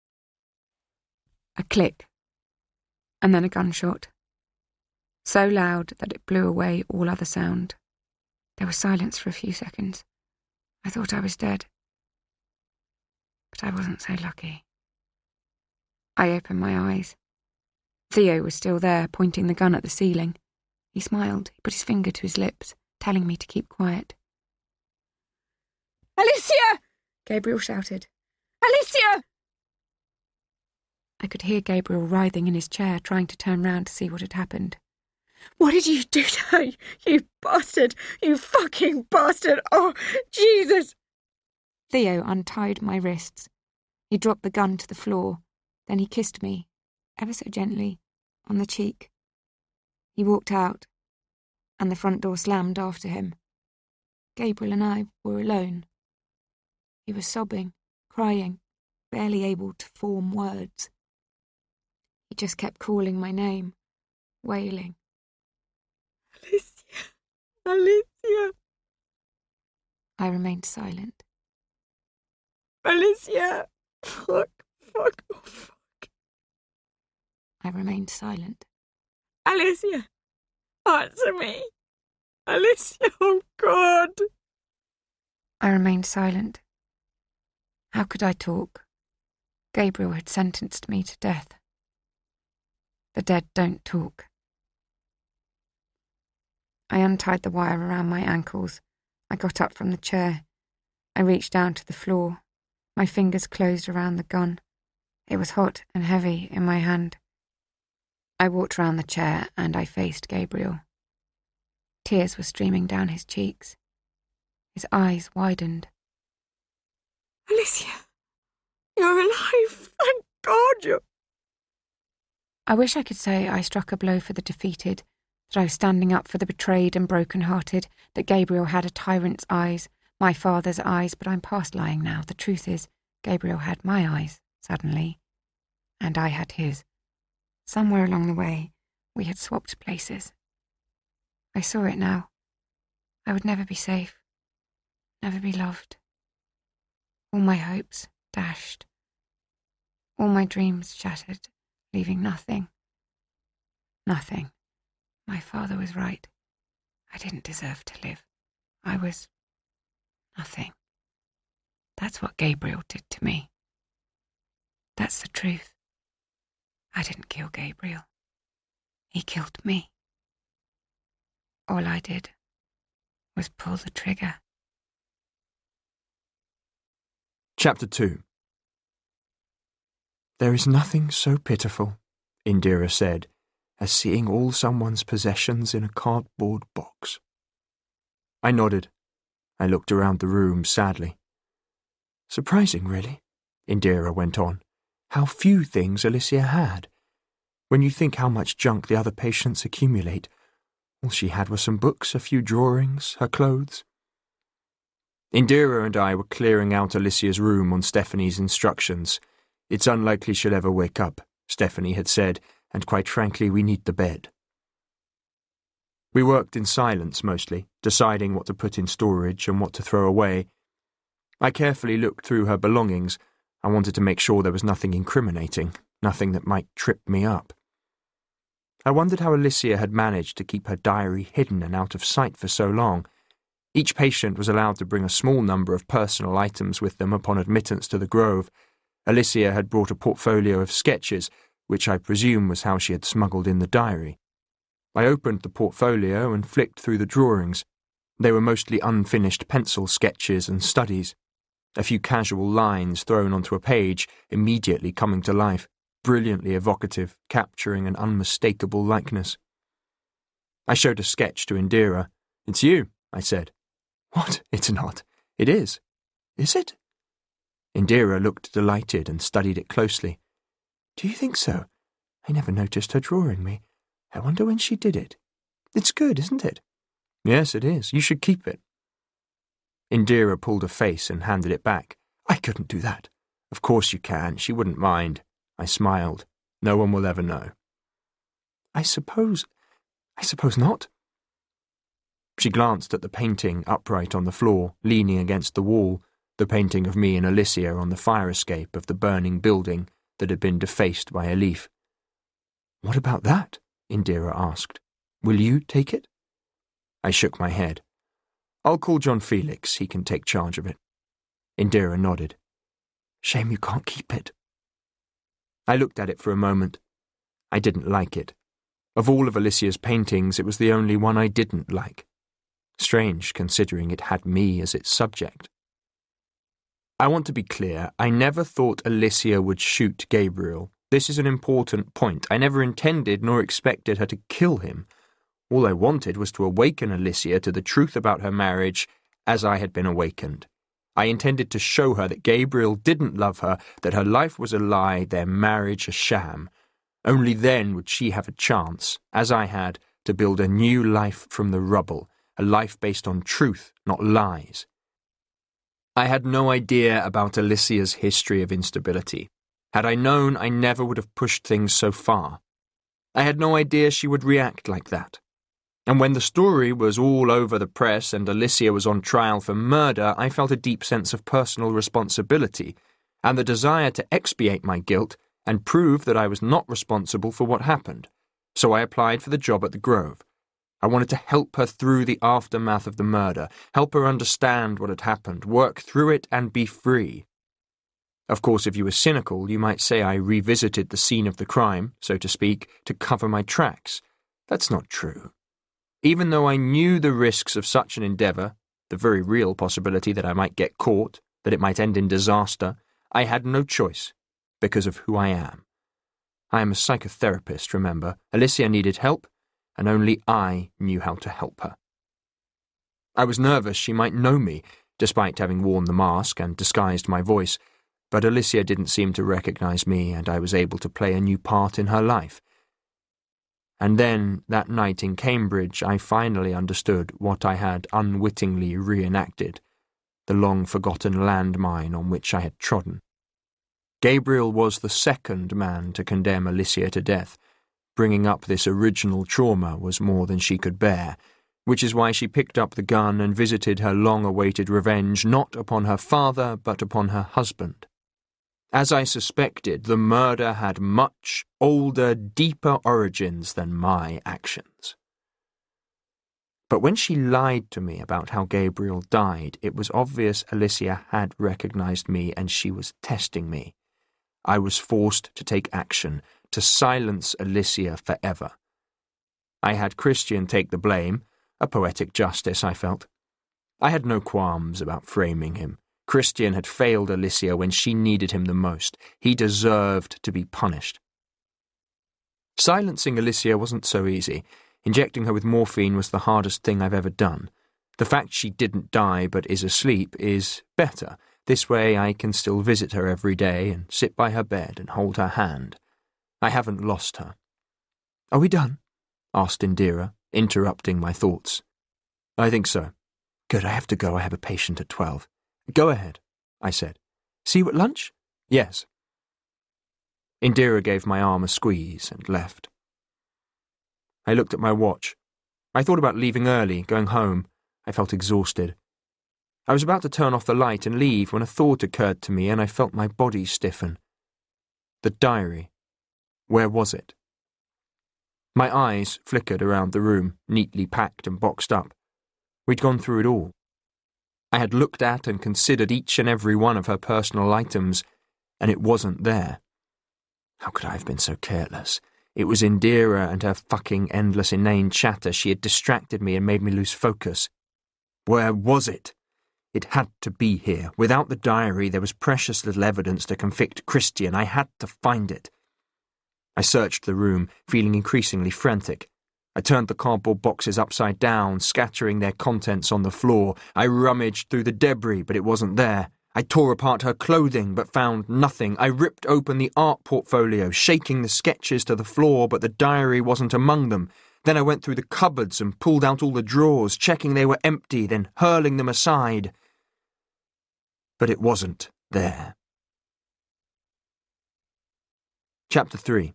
A click, and then a gunshot. So loud that it blew away all other sound. There was silence for a few seconds. I thought I was dead. But I wasn't so lucky. I opened my eyes. Theo was still there, pointing the gun at the ceiling. He smiled. He put his finger to his lips, telling me to keep quiet. Alicia! Gabriel shouted. Alicia! I could hear Gabriel writhing in his chair, trying to turn round to see what had happened. What did you do to her, you bastard? You fucking bastard! Oh, Jesus! Theo untied my wrists. He dropped the gun to the floor. Then he kissed me, ever so gently, on the cheek. He walked out, and the front door slammed after him. Gabriel and I were alone. He was sobbing, crying, barely able to form words. He just kept calling my name, wailing. Alicia, Alicia. I remained silent. Alicia, fuck, fuck, oh fuck. I remained silent. Alicia, answer me. Alicia, oh God. I remained silent. How could I talk? Gabriel had sentenced me to death. The dead don't talk. I untied the wire around my ankles. I got up from the chair. I reached down to the floor. My fingers closed around the gun. It was hot and heavy in my hand. I walked round the chair and I faced Gabriel. Tears were streaming down his cheeks. His eyes widened. Alicia, you're alive. Thank God you're... I wish I could say I struck a blow for the defeated, that I was standing up for the betrayed and broken-hearted, that Gabriel had a tyrant's eyes, my father's eyes, but I'm past lying now. The truth is, Gabriel had my eyes, suddenly, and I had his. Somewhere along the way, we had swapped places. I saw it now. I would never be safe, never be loved. All my hopes dashed. All my dreams shattered, leaving nothing. Nothing. My father was right. I didn't deserve to live. I was nothing. That's what Gabriel did to me. That's the truth. I didn't kill Gabriel. He killed me. All I did was pull the trigger. Chapter two. There is nothing so pitiful, Indira said, as seeing all someone's possessions in a cardboard box. I nodded. I looked around the room sadly. Surprising, really, Indira went on, how few things Alicia had. When you think how much junk the other patients accumulate, all she had were some books, a few drawings, her clothes. Indira and I were clearing out Alicia's room on Stephanie's instructions. It's unlikely she'll ever wake up, Stephanie had said, and quite frankly, we need the bed. We worked in silence mostly, deciding what to put in storage and what to throw away. I carefully looked through her belongings. I wanted to make sure there was nothing incriminating, nothing that might trip me up. I wondered how Alicia had managed to keep her diary hidden and out of sight for so long. Each patient was allowed to bring a small number of personal items with them upon admittance to the Grove. Alicia had brought a portfolio of sketches, which I presume was how she had smuggled in the diary. I opened the portfolio and flicked through the drawings. They were mostly unfinished pencil sketches and studies, a few casual lines thrown onto a page, immediately coming to life, brilliantly evocative, capturing an unmistakable likeness. I showed a sketch to Indira. "It's you," I said. "What? It's not. It is. Is it?" Indira looked delighted and studied it closely. "Do you think so? I never noticed her drawing me. I wonder when she did it. It's good, isn't it?" "Yes, it is. You should keep it." Indira pulled a face and handed it back. "I couldn't do that." "Of course you can. She wouldn't mind." I smiled. "No one will ever know." I suppose... I suppose not." She glanced at the painting upright on the floor, leaning against the wall, the painting of me and Alicia on the fire escape of the burning building that had been defaced by a leaf. "What about that?" Indira asked. "Will you take it?" I shook my head. "I'll call John Felix. He can take charge of it." Indira nodded. "Shame you can't keep it." I looked at it for a moment. I didn't like it. Of all of Alicia's paintings, it was the only one I didn't like. Strange, considering it had me as its subject. I want to be clear, I never thought Alicia would shoot Gabriel. This is an important point. I never intended nor expected her to kill him. All I wanted was to awaken Alicia to the truth about her marriage as I had been awakened. I intended to show her that Gabriel didn't love her, that her life was a lie, their marriage a sham. Only then would she have a chance, as I had, to build a new life from the rubble, a life based on truth, not lies. I had no idea about Alicia's history of instability. Had I known, I never would have pushed things so far. I had no idea she would react like that. And when the story was all over the press and Alicia was on trial for murder, I felt a deep sense of personal responsibility and the desire to expiate my guilt and prove that I was not responsible for what happened. So I applied for the job at the Grove. I wanted to help her through the aftermath of the murder, help her understand what had happened, work through it and be free. Of course, if you were cynical, you might say I revisited the scene of the crime, so to speak, to cover my tracks. That's not true. Even though I knew the risks of such an endeavour, the very real possibility that I might get caught, that it might end in disaster, I had no choice, because of who I am. I am a psychotherapist, remember. Alicia needed help, and only I knew how to help her. I was nervous she might know me, despite having worn the mask and disguised my voice, but Alicia didn't seem to recognise me, and I was able to play a new part in her life. And then, that night in Cambridge, I finally understood what I had unwittingly reenacted, the long-forgotten landmine on which I had trodden. Gabriel was the second man to condemn Alicia to death. Bringing up this original trauma was more than she could bear, which is why she picked up the gun and visited her long-awaited revenge not upon her father, but upon her husband. As I suspected, the murder had much older, deeper origins than my actions. But when she lied to me about how Gabriel died, it was obvious Alicia had recognized me and she was testing me. I was forced to take action, to silence Alicia forever. I had Christian take the blame, a poetic justice, I felt. I had no qualms about framing him. Christian had failed Alicia when she needed him the most. He deserved to be punished. Silencing Alicia wasn't so easy. Injecting her with morphine was the hardest thing I've ever done. The fact she didn't die but is asleep is better. This way I can still visit her every day and sit by her bed and hold her hand. I haven't lost her. "Are we done?" asked Indira, interrupting my thoughts. "I think so." "Good, I have to go. I have a patient at twelve. "Go ahead," I said. "See you at lunch?" "Yes." Indira gave my arm a squeeze and left. I looked at my watch. I thought about leaving early, going home. I felt exhausted. I was about to turn off the light and leave when a thought occurred to me and I felt my body stiffen. The diary. Where was it? My eyes flickered around the room, neatly packed and boxed up. We'd gone through it all. I had looked at and considered each and every one of her personal items, and it wasn't there. How could I have been so careless? It was Indira and her fucking endless inane chatter. She had distracted me and made me lose focus. Where was it? It had to be here. Without the diary, there was precious little evidence to convict Christian. I had to find it. I searched the room, feeling increasingly frantic. I turned the cardboard boxes upside down, scattering their contents on the floor. I rummaged through the debris, but it wasn't there. I tore apart her clothing, but found nothing. I ripped open the art portfolio, shaking the sketches to the floor, but the diary wasn't among them. Then I went through the cupboards and pulled out all the drawers, checking they were empty, then hurling them aside. But it wasn't there. Chapter three.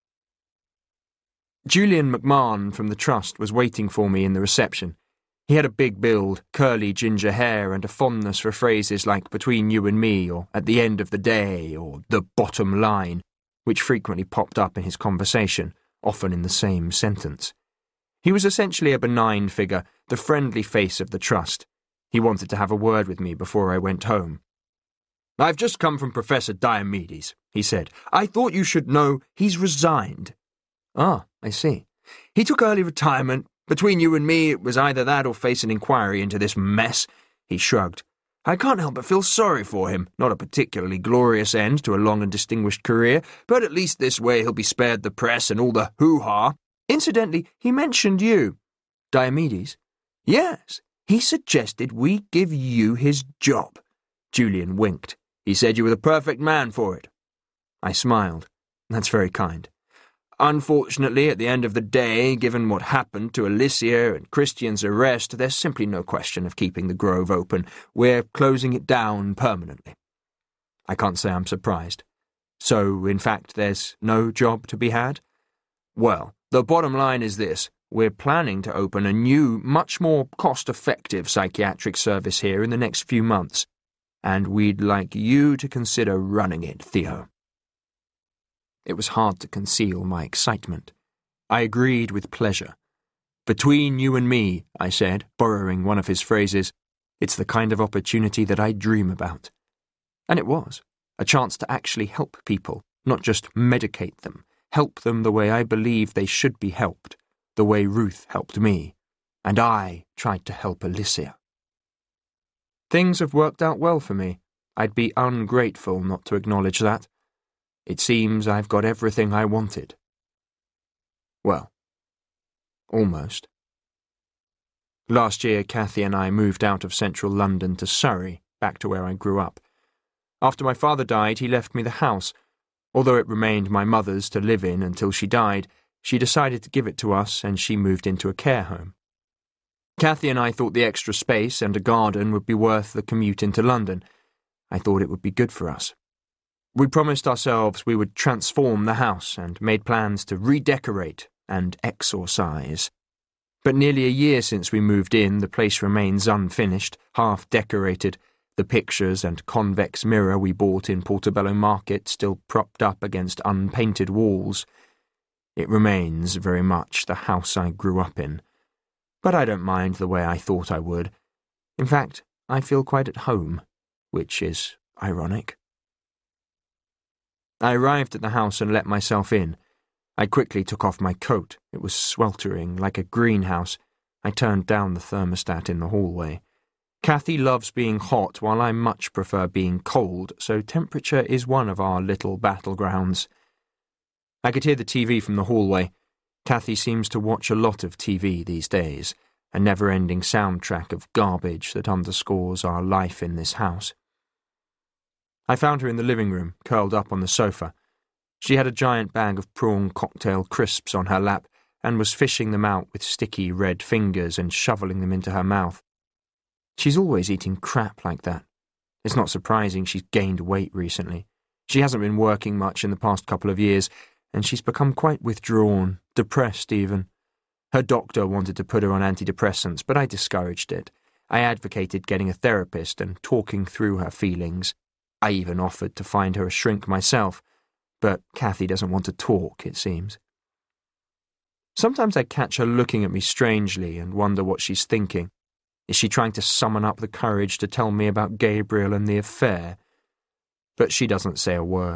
Julian McMahon from the Trust was waiting for me in the reception. He had a big build, curly ginger hair, and a fondness for phrases like between you and me, or at the end of the day, or the bottom line, which frequently popped up in his conversation, often in the same sentence. He was essentially a benign figure, the friendly face of the Trust. He wanted to have a word with me before I went home. "I've just come from Professor Diomedes," he said. "I thought you should know he's resigned." "Ah, I see. He took early retirement. Between you and me, it was either that or face an inquiry into this mess." He shrugged. "I can't help but feel sorry for him. Not a particularly glorious end to a long and distinguished career, but at least this way he'll be spared the press and all the hoo-ha. Incidentally, he mentioned you." "Diomedes?" "Yes. He suggested we give you his job." Julian winked. "He said you were the perfect man for it." I smiled. "That's very kind. Unfortunately, at the end of the day, given what happened to Alicia and Christian's arrest, there's simply no question of keeping the Grove open. We're closing it down permanently." I can't say I'm surprised. "So, in fact, there's no job to be had?" "Well, the bottom line is this. We're planning to open a new, much more cost-effective psychiatric service here in the next few months, and we'd like you to consider running it, Theo." It was hard to conceal my excitement. I agreed with pleasure. "Between you and me," I said, borrowing one of his phrases, "it's the kind of opportunity that I dream about." And it was. A chance to actually help people, not just medicate them, help them the way I believe they should be helped, the way Ruth helped me, and I tried to help Alicia. Things have worked out well for me. I'd be ungrateful not to acknowledge that. It seems I've got everything I wanted. Well, almost. Last year, Cathy and I moved out of central London to Surrey, back to where I grew up. After my father died, he left me the house. Although it remained my mother's to live in until she died, she decided to give it to us and she moved into a care home. Cathy and I thought the extra space and a garden would be worth the commute into London. I thought it would be good for us. We promised ourselves we would transform the house and made plans to redecorate and exorcise. But nearly a year since we moved in, the place remains unfinished, half-decorated, the pictures and convex mirror we bought in Portobello Market still propped up against unpainted walls. It remains very much the house I grew up in, but I don't mind the way I thought I would. In fact, I feel quite at home, which is ironic. I arrived at the house and let myself in. I quickly took off my coat. It was sweltering, like a greenhouse. I turned down the thermostat in the hallway. Cathy loves being hot, while I much prefer being cold, so temperature is one of our little battlegrounds. I could hear the T V from the hallway. Cathy seems to watch a lot of T V these days, a never-ending soundtrack of garbage that underscores our life in this house. I found her in the living room, curled up on the sofa. She had a giant bag of prawn cocktail crisps on her lap and was fishing them out with sticky red fingers and shoveling them into her mouth. She's always eating crap like that. It's not surprising she's gained weight recently. She hasn't been working much in the past couple of years, and she's become quite withdrawn, depressed even. Her doctor wanted to put her on antidepressants, but I discouraged it. I advocated getting a therapist and talking through her feelings. I even offered to find her a shrink myself, but Cathy doesn't want to talk, it seems. Sometimes I catch her looking at me strangely and wonder what she's thinking. Is she trying to summon up the courage to tell me about Gabriel and the affair? But she doesn't say a word.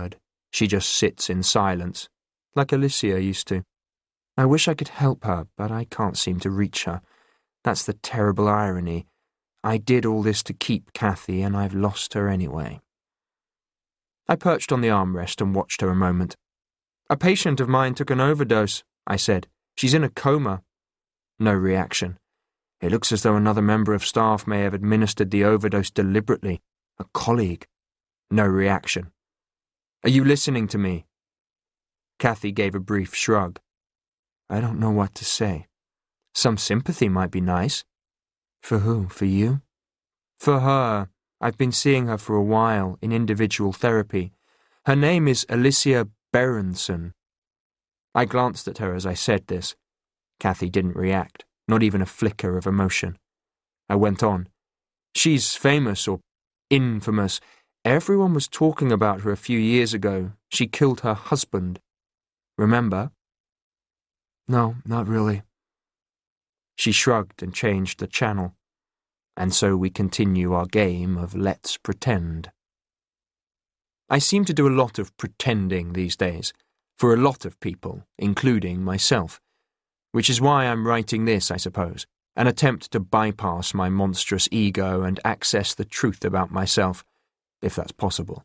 She just sits in silence, like Alicia used to. I wish I could help her, but I can't seem to reach her. That's the terrible irony. I did all this to keep Kathy, and I've lost her anyway. I perched on the armrest and watched her a moment. A patient of mine took an overdose, I said. She's in a coma. No reaction. It looks as though another member of staff may have administered the overdose deliberately. A colleague. No reaction. Are you listening to me? Kathy gave a brief shrug. I don't know what to say. Some sympathy might be nice. For who? For you? For her. I've been seeing her for a while, in individual therapy. Her name is Alicia Berenson. I glanced at her as I said this. Kathy didn't react, not even a flicker of emotion. I went on. She's famous, or infamous. Everyone was talking about her a few years ago. She killed her husband. Remember? No, not really. She shrugged and changed the channel. And so we continue our game of let's pretend. I seem to do a lot of pretending these days, for a lot of people, including myself, which is why I'm writing this, I suppose, an attempt to bypass my monstrous ego and access the truth about myself, if that's possible.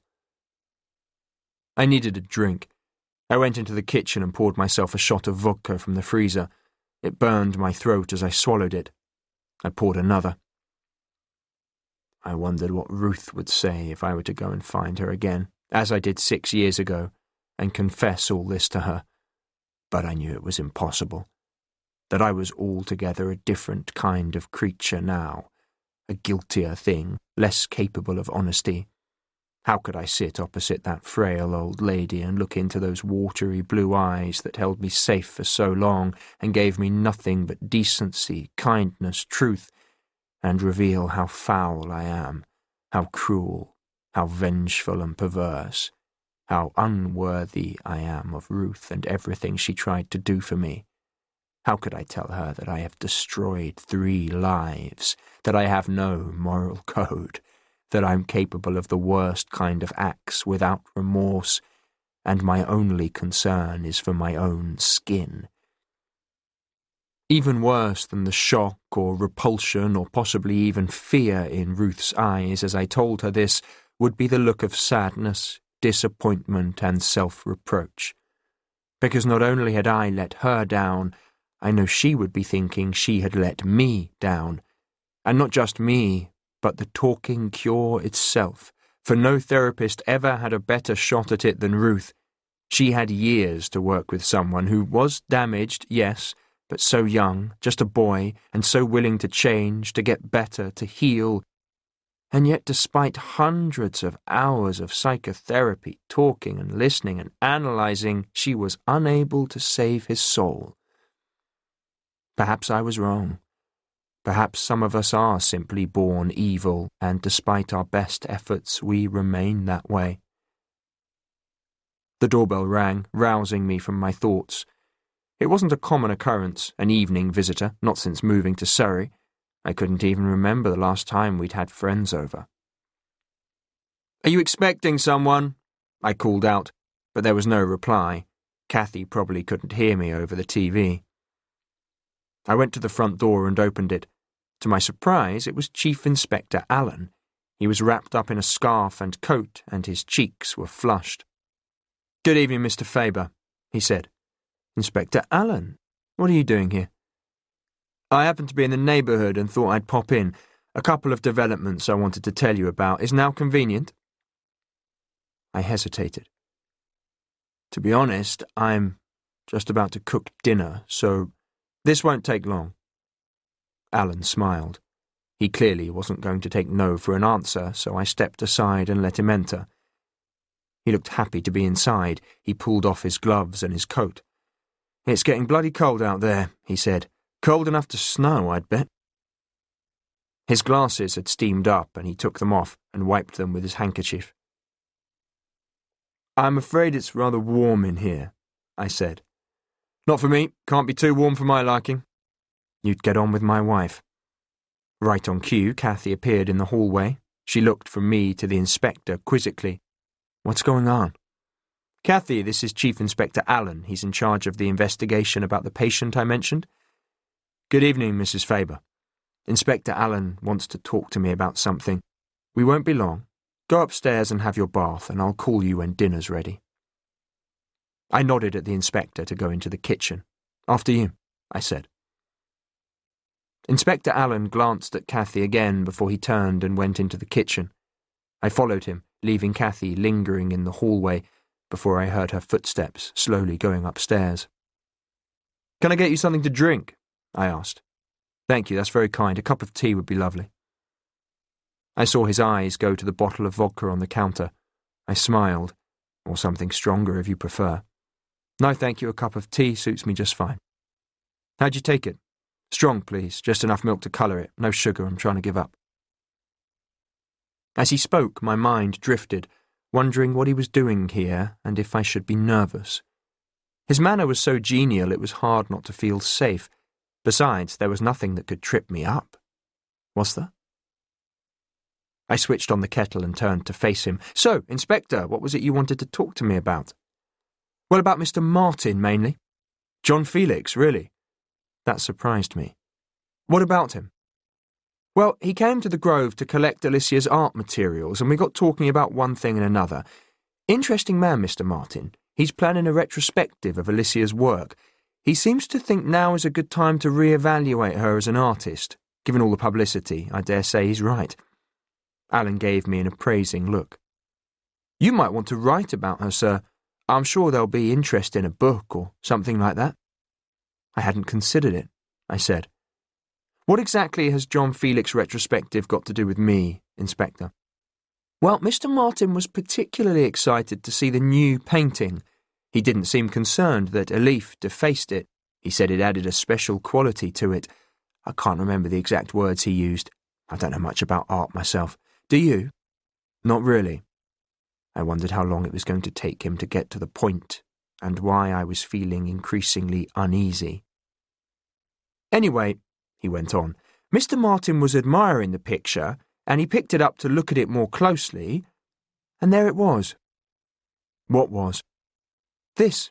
I needed a drink. I went into the kitchen and poured myself a shot of vodka from the freezer. It burned my throat as I swallowed it. I poured another. I wondered what Ruth would say if I were to go and find her again, as I did six years ago, and confess all this to her. But I knew it was impossible. That I was altogether a different kind of creature now, a guiltier thing, less capable of honesty. How could I sit opposite that frail old lady and look into those watery blue eyes that held me safe for so long and gave me nothing but decency, kindness, truth, and reveal how foul I am, how cruel, how vengeful and perverse, how unworthy I am of Ruth and everything she tried to do for me? How could I tell her that I have destroyed three lives, that I have no moral code, that I'm capable of the worst kind of acts without remorse, and my only concern is for my own skin? Even worse than the shock or repulsion or possibly even fear in Ruth's eyes as I told her this would be the look of sadness, disappointment, and self-reproach. Because not only had I let her down, I know she would be thinking she had let me down. And not just me, but the talking cure itself, for no therapist ever had a better shot at it than Ruth. She had years to work with someone who was damaged, yes, but so young, just a boy, and so willing to change, to get better, to heal. And yet despite hundreds of hours of psychotherapy, talking and listening and analysing, she was unable to save his soul. Perhaps I was wrong. Perhaps some of us are simply born evil, and despite our best efforts, we remain that way. The doorbell rang, rousing me from my thoughts. It wasn't a common occurrence, an evening visitor, not since moving to Surrey. I couldn't even remember the last time we'd had friends over. "Are you expecting someone?" I called out, but there was no reply. Kathy probably couldn't hear me over the T V. I went to the front door and opened it. To my surprise, it was Chief Inspector Allen. He was wrapped up in a scarf and coat, and his cheeks were flushed. "Good evening, Mister Faber," he said. "Inspector Allen, what are you doing here?" "I happened to be in the neighbourhood and thought I'd pop in. A couple of developments I wanted to tell you about. Is now convenient?" I hesitated. "To be honest, I'm just about to cook dinner, so this won't take long." Allen smiled. He clearly wasn't going to take no for an answer, so I stepped aside and let him enter. He looked happy to be inside. He pulled off his gloves and his coat. "It's getting bloody cold out there," he said. "Cold enough to snow, I'd bet." His glasses had steamed up, and he took them off and wiped them with his handkerchief. "I'm afraid it's rather warm in here," I said. "Not for me. Can't be too warm for my liking." "You'd get on with my wife." Right on cue, Kathy appeared in the hallway. She looked from me to the inspector quizzically. "What's going on?" Kathy, this is Chief Inspector Allen. He's in charge of the investigation about the patient I mentioned. Good evening, Missus Faber. Inspector Allen wants to talk to me about something. We won't be long. Go upstairs and have your bath, and I'll call you when dinner's ready. I nodded at the inspector to go into the kitchen. After you, I said. Inspector Allen glanced at Kathy again before he turned and went into the kitchen. I followed him, leaving Kathy lingering in the hallway before I heard her footsteps slowly going upstairs. Can I get you something to drink? I asked. Thank you, that's very kind. A cup of tea would be lovely. I saw his eyes go to the bottle of vodka on the counter. I smiled, or something stronger if you prefer. No, thank you, a cup of tea suits me just fine. How'd you take it? Strong, please, just enough milk to colour it. No sugar, I'm trying to give up. As he spoke, my mind drifted, wondering what he was doing here and if I should be nervous. His manner was so genial it was hard not to feel safe. Besides, there was nothing that could trip me up. Was there? I switched on the kettle and turned to face him. So, Inspector, what was it you wanted to talk to me about? Well, about Mister Martin, mainly. John Felix, really? That surprised me. What about him? Well, he came to the Grove to collect Alicia's art materials, and we got talking about one thing and another. Interesting man, Mister Martin. He's planning a retrospective of Alicia's work. He seems to think now is a good time to re-evaluate her as an artist. Given all the publicity, I dare say he's right. Alan gave me an appraising look. You might want to write about her, sir. I'm sure there'll be interest in a book or something like that. I hadn't considered it, I said. What exactly has John Felix retrospective got to do with me, Inspector? Well, Mister Martin was particularly excited to see the new painting. He didn't seem concerned that Elif defaced it. He said it added a special quality to it. I can't remember the exact words he used. I don't know much about art myself. Do you? Not really. I wondered how long it was going to take him to get to the point, and why I was feeling increasingly uneasy. Anyway, he went on, Mister Martin was admiring the picture, and he picked it up to look at it more closely, and there it was. What was? This.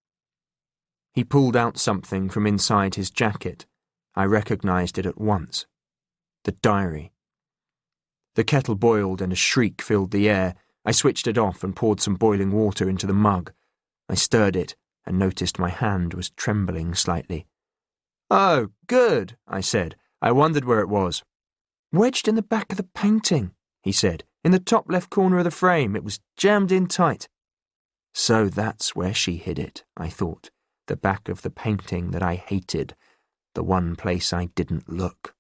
He pulled out something from inside his jacket. I recognised it at once. The diary. The kettle boiled and a shriek filled the air. I switched it off and poured some boiling water into the mug. I stirred it and noticed my hand was trembling slightly. Oh, good, I said. I wondered where it was. Wedged in the back of the painting, he said. In the top left corner of the frame. It was jammed in tight. So that's where she hid it, I thought. The back of the painting that I hated. The one place I didn't look.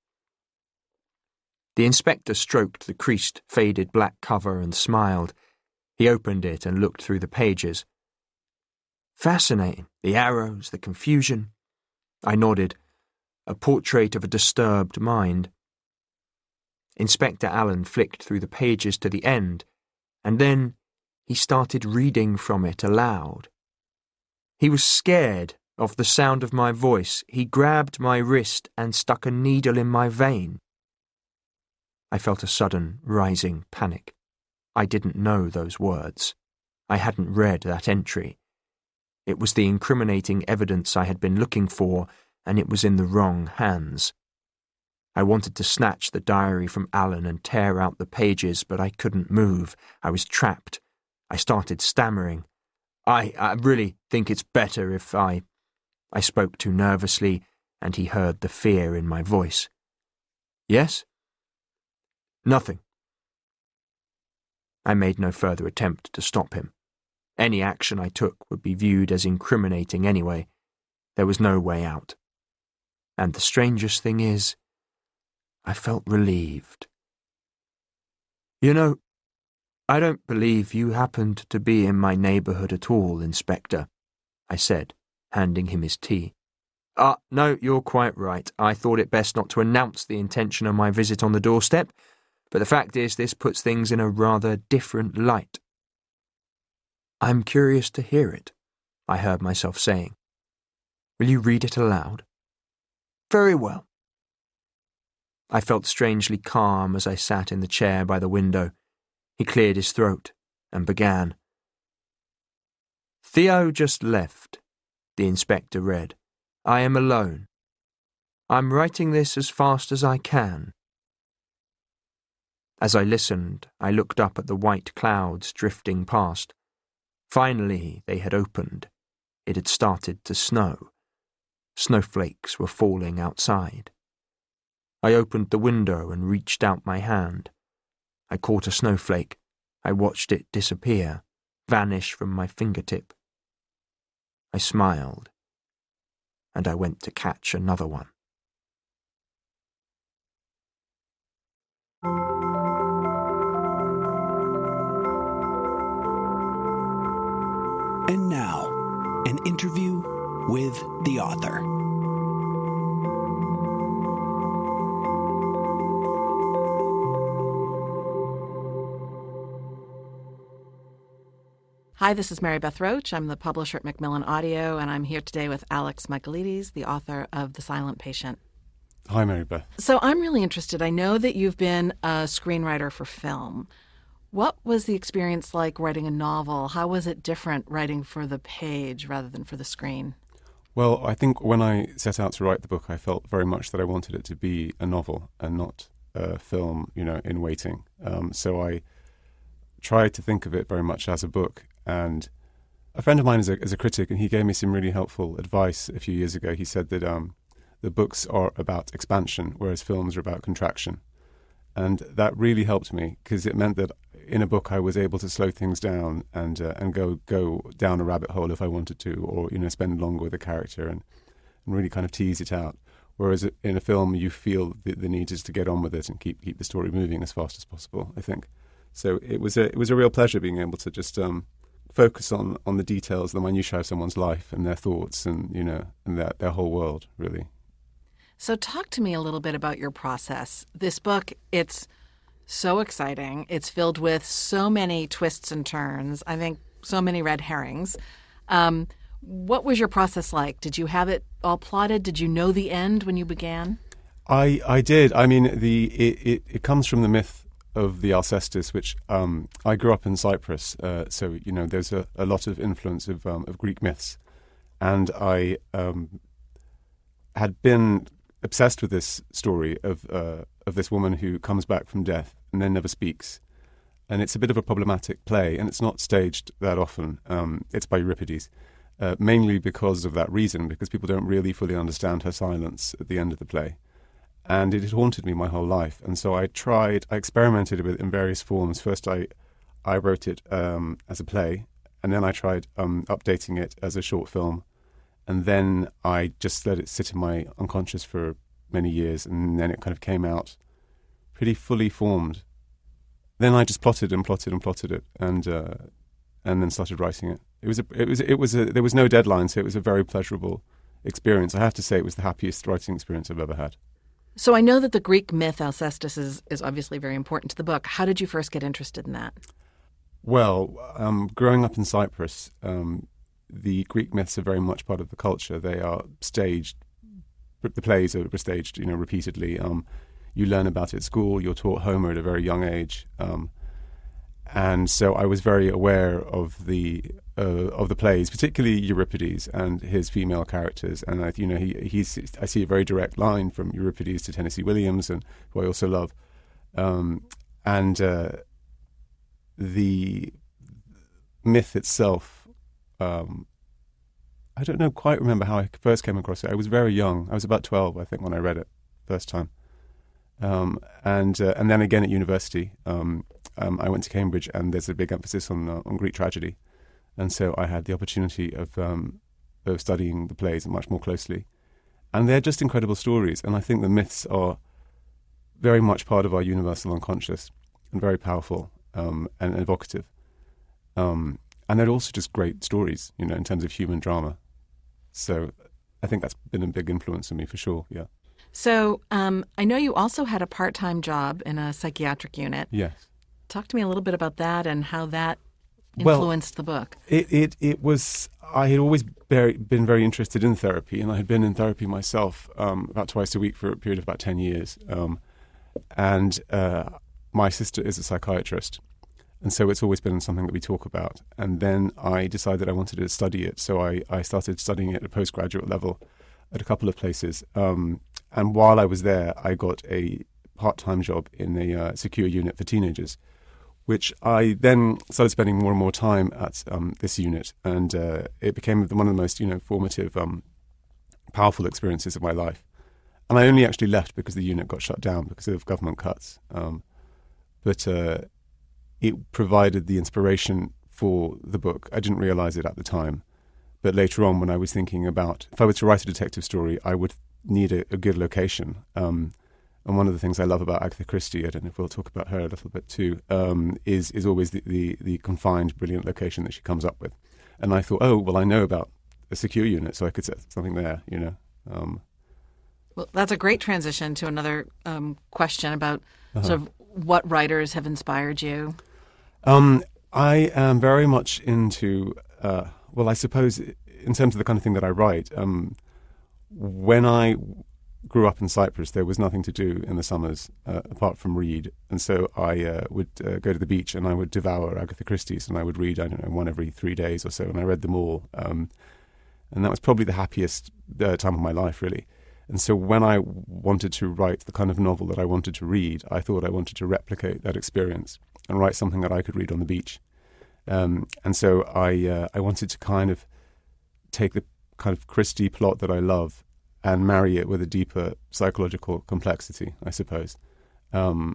The inspector stroked the creased, faded black cover and smiled. He opened it and looked through the pages. Fascinating. The arrows, the confusion. I nodded. A portrait of a disturbed mind. Inspector Allen flicked through the pages to the end, and then he started reading from it aloud. He was scared of the sound of my voice. He grabbed my wrist and stuck a needle in my vein. I felt a sudden, rising panic. I didn't know those words. I hadn't read that entry. It was the incriminating evidence I had been looking for, and it was in the wrong hands. I wanted to snatch the diary from Alan and tear out the pages, but I couldn't move. I was trapped. I started stammering. I, I really think it's better if I... I spoke too nervously, and he heard the fear in my voice. Yes? Nothing. I made no further attempt to stop him. Any action I took would be viewed as incriminating anyway. There was no way out. And the strangest thing is, I felt relieved. You know, I don't believe you happened to be in my neighbourhood at all, Inspector, I said, handing him his tea. Ah, no, you're quite right. I thought it best not to announce the intention of my visit on the doorstep, but the fact is this puts things in a rather different light. I'm curious to hear it, I heard myself saying. Will you read it aloud? Very well. I felt strangely calm as I sat in the chair by the window. He cleared his throat and began. Theo just left, the inspector read. I am alone. I'm writing this as fast as I can. As I listened, I looked up at the white clouds drifting past. Finally, they had opened. It had started to snow. Snowflakes were falling outside. I opened the window and reached out my hand. I caught a snowflake. I watched it disappear, vanish from my fingertip. I smiled, and I went to catch another one. And now, an interview with the author. Hi, this is Mary Beth Roach. I'm the publisher at Macmillan Audio, and I'm here today with Alex Michaelides, the author of The Silent Patient. Hi, Mary Beth. So I'm really interested. I know that you've been a screenwriter for film. What was the experience like writing a novel? How was it different writing for the page rather than for the screen? Well, I think when I set out to write the book, I felt very much that I wanted it to be a novel and not a film, you know, in waiting. Um, so I tried to think of it very much as a book. And a friend of mine is a, is a critic, and he gave me some really helpful advice a few years ago. He said that um, the books are about expansion, whereas films are about contraction. And that really helped me, because it meant that in a book I was able to slow things down and uh, and go go down a rabbit hole if I wanted to, or you know spend longer with a character and, and really kind of tease it out. Whereas in a film you feel the, the need is to get on with it and keep keep the story moving as fast as possible, I think. So it was a it was a real pleasure being able to just um, focus on, on the details, the minutiae of someone's life and their thoughts and you know and their their whole world, really. So talk to me a little bit about your process. This book, it's so exciting. It's filled with so many twists and turns. I think so many red herrings. Um, what was your process like? Did you have it all plotted? Did you know the end when you began? I I did. I mean, the it, it, it comes from the myth of the Alcestis, which um, I grew up in Cyprus. Uh, so, you know, there's a, a lot of influence of, um, of Greek myths. And I um, had been obsessed with this story of uh, of this woman who comes back from death and then never speaks. And it's a bit of a problematic play, and it's not staged that often. Um, it's by Euripides, uh, mainly because of that reason, because people don't really fully understand her silence at the end of the play. And it had haunted me my whole life. And so I tried, I experimented with it in various forms. First I, I wrote it um, as a play, and then I tried um, updating it as a short film. And then I just let it sit in my unconscious for many years, and then it kind of came out pretty fully formed. Then I just plotted and plotted and plotted it, and uh, and then started writing it. It was a, it was it was a, there was no deadline, so it was a very pleasurable experience. I have to say, it was the happiest writing experience I've ever had. So I know that the Greek myth Alcestis is, is obviously very important to the book. How did you first get interested in that? Well, um, growing up in Cyprus, um, the Greek myths are very much part of the culture. They are staged. The plays are staged, you know, repeatedly. Um, you learn about it at school. You're taught Homer at a very young age, um, and so I was very aware of the uh, of the plays, particularly Euripides and his female characters. And I, you know, he he's I see a very direct line from Euripides to Tennessee Williams, and who I also love, um, and uh, the myth itself. Um, I don't know quite remember how I first came across it. I was very young. I was about twelve, I think, when I read it first time. Um, and uh, and then again at university, um, um, I went to Cambridge, and there's a big emphasis on uh, on Greek tragedy, and so I had the opportunity of um, of studying the plays much more closely, and they're just incredible stories. And I think the myths are very much part of our universal unconscious, and very powerful um, and evocative. Um, And they're also just great stories, you know, in terms of human drama. So I think that's been a big influence on me for sure, yeah. So um, I know you also had a part-time job in a psychiatric unit. Yes. Talk to me a little bit about that and how that influenced well, the book. It, it, it was, I had always very, been very interested in therapy, and I had been in therapy myself um, about twice a week for a period of about ten years. Um, and uh, my sister is a psychiatrist. And so it's always been something that we talk about. And then I decided I wanted to study it. So I, I started studying it at a postgraduate level at a couple of places. Um, and while I was there, I got a part-time job in a uh, secure unit for teenagers, which I then started spending more and more time at um, this unit. And uh, it became one of the most, you know, formative, um, powerful experiences of my life. And I only actually left because the unit got shut down because of government cuts. Um, but... Uh, It provided the inspiration for the book. I didn't realize it at the time. But later on, when I was thinking about, if I was to write a detective story, I would need a, a good location. Um, and one of the things I love about Agatha Christie, I don't know if we'll talk about her a little bit too, um, is is always the, the, the confined, brilliant location that she comes up with. And I thought, oh, well, I know about a secure unit, so I could set something there, you know. Um, well, that's a great transition to another um, question about uh-huh. sort of what writers have inspired you. Um, I am very much into, uh, well, I suppose in terms of the kind of thing that I write, um, when I grew up in Cyprus, there was nothing to do in the summers uh, apart from read. And so I uh, would uh, go to the beach and I would devour Agatha Christie's, and I would read, I don't know, one every three days or so, and I read them all. Um, and that was probably the happiest uh, time of my life, really. And so when I wanted to write the kind of novel that I wanted to read, I thought I wanted to replicate that experience and write something that I could read on the beach. Um, and so I uh, I wanted to kind of take the kind of Christie plot that I love and marry it with a deeper psychological complexity, I suppose. Um,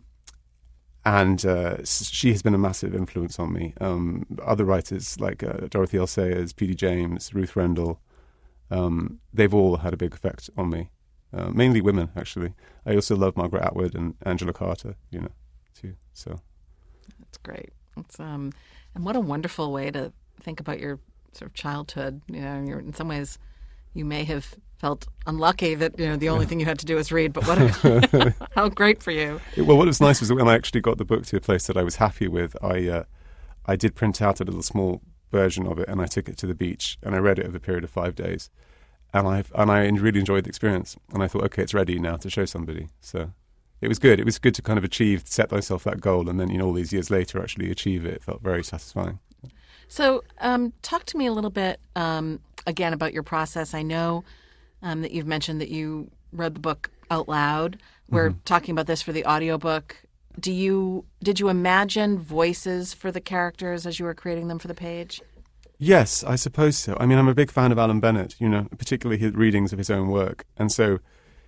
and uh, she has been a massive influence on me. Um, other writers like uh, Dorothy L. Sayers, P D James, Ruth Rendell, um, they've all had a big effect on me. Uh, mainly women, actually. I also love Margaret Atwood and Angela Carter, you know, too. So that's great. It's um, and what a wonderful way to think about your sort of childhood. You know, you're, in some ways, you may have felt unlucky that you know the only thing you had to do was read. But what? A, how great for you! Well, what was nice was that when I actually got the book to a place that I was happy with, I uh, I did print out a little small version of it, and I took it to the beach, and I read it over a period of five days. And I and I really enjoyed the experience. And I thought, okay, it's ready now to show somebody. So it was good. It was good to kind of achieve, set myself that goal, and then you know all these years later actually achieve it. It felt very satisfying. So um, talk to me a little bit um, again about your process. I know um, that you've mentioned that you read the book out loud. We're mm-hmm. talking about this for the audiobook. Do you did you imagine voices for the characters as you were creating them for the page? Yes, I suppose so. I mean, I'm a big fan of Alan Bennett, you know, particularly his readings of his own work, and so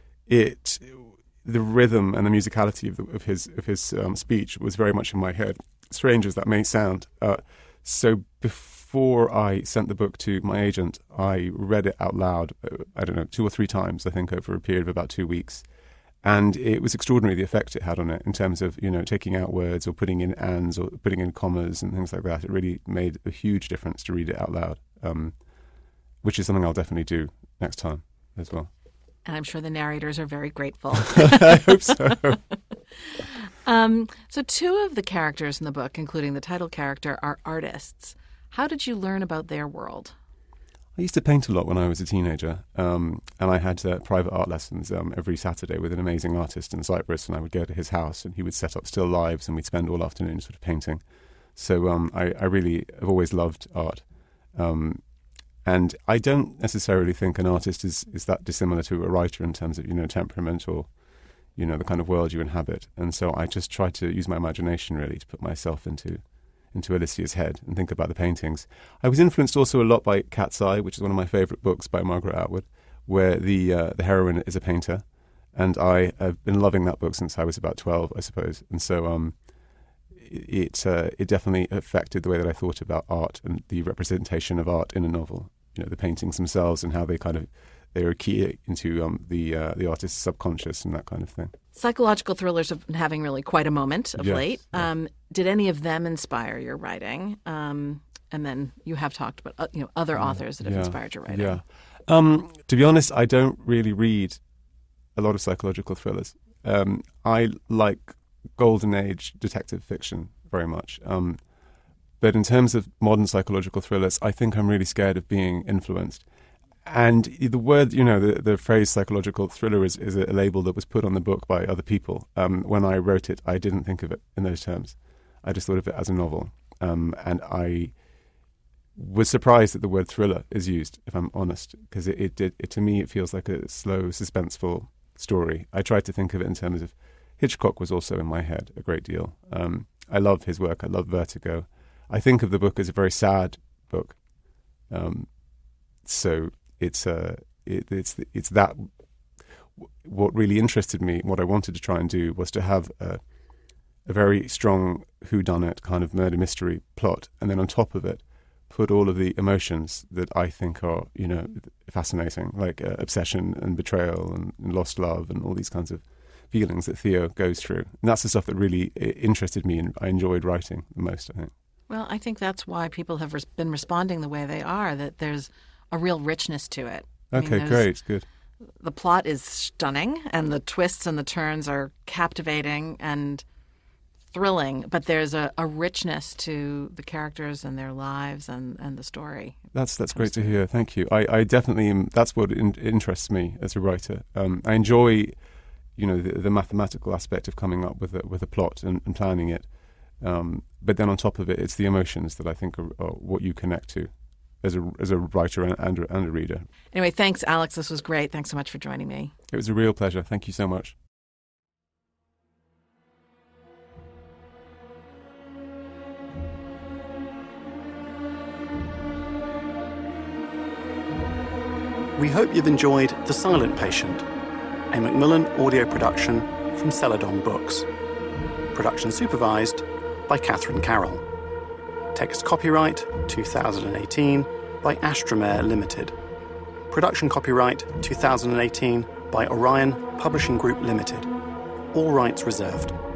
it, the rhythm and the musicality of, the, of his of his um, speech was very much in my head. Strange as that may sound. Uh, so before I sent the book to my agent, I read it out loud. Uh, I don't know, two or three times, I think, over a period of about two weeks. And it was extraordinary, the effect it had on it in terms of, you know, taking out words or putting in ands or putting in commas and things like that. It really made a huge difference to read it out loud, um, which is something I'll definitely do next time as well. And I'm sure the narrators are very grateful. I hope so. um, so two of the characters in the book, including the title character, are artists. How did you learn about their world? I used to paint a lot when I was a teenager, um, and I had uh, private art lessons um, every Saturday with an amazing artist in Cyprus, and I would go to his house, and he would set up still lifes, and we'd spend all afternoon sort of painting. So um, I, I really have always loved art. Um, and I don't necessarily think an artist is, is that dissimilar to a writer in terms of, you know, temperament or, you know, the kind of world you inhabit. And so I just try to use my imagination, really, to put myself into... into Alicia's head and think about the paintings. I was influenced also a lot by Cat's Eye, which is one of my favourite books by Margaret Atwood, where the uh, the heroine is a painter, and I have been loving that book since I was about twelve, I suppose. And so um, it uh, it definitely affected the way that I thought about art and the representation of art in a novel. You know, the paintings themselves and how they kind of they are key into um, the uh, the artist's subconscious and that kind of thing. Psychological thrillers have been having really quite a moment of yes, late. Yeah. Um, did any of them inspire your writing? Um, and then you have talked about uh, you know other authors that have yeah, inspired your writing. Yeah. Um, to be honest, I don't really read a lot of psychological thrillers. Um, I like golden age detective fiction very much. Um, but in terms of modern psychological thrillers, I think I'm really scared of being influenced. And the word, you know, the, the phrase psychological thriller is, is a label that was put on the book by other people. Um, when I wrote it, I didn't think of it in those terms. I just thought of it as a novel. Um, and I was surprised that the word thriller is used, if I'm honest, because it, it, it, it to me it feels like a slow, suspenseful story. I tried to think of it in terms of Hitchcock was also in my head a great deal. Um, I love his work. I love Vertigo. I think of the book as a very sad book. Um, so it's uh, it, it's it's that. What really interested me, what I wanted to try and do, was to have a, a very strong whodunit kind of murder mystery plot, and then on top of it, put all of the emotions that I think are, you know, fascinating, like uh, obsession and betrayal and, and lost love and all these kinds of feelings that Theo goes through. And that's the stuff that really interested me and I enjoyed writing the most, I think. Well, I think that's why people have res- been responding the way they are, that there's a real richness to it. I Okay, mean, great, good. The plot is stunning and the twists and the turns are captivating and thrilling, but there's a, a richness to the characters and their lives and, and the story. That's that's great to hear. Thank you. I, I definitely am, that's what in, interests me as a writer. Um, I enjoy, you know, the, the mathematical aspect of coming up with a, with a plot and, and planning it. Um, but then on top of it, it's the emotions that I think are, are what you connect to as a as a writer and, and, a, and a reader. Anyway, thanks, Alex. This was great. Thanks so much for joining me. It was a real pleasure. Thank you so much. We hope you've enjoyed The Silent Patient, a Macmillan audio production from Celadon Books. Production supervised by Catherine Carroll. Text copyright two thousand eighteen by Astromare Limited. Production copyright two thousand eighteen by Orion Publishing Group Limited. All rights reserved.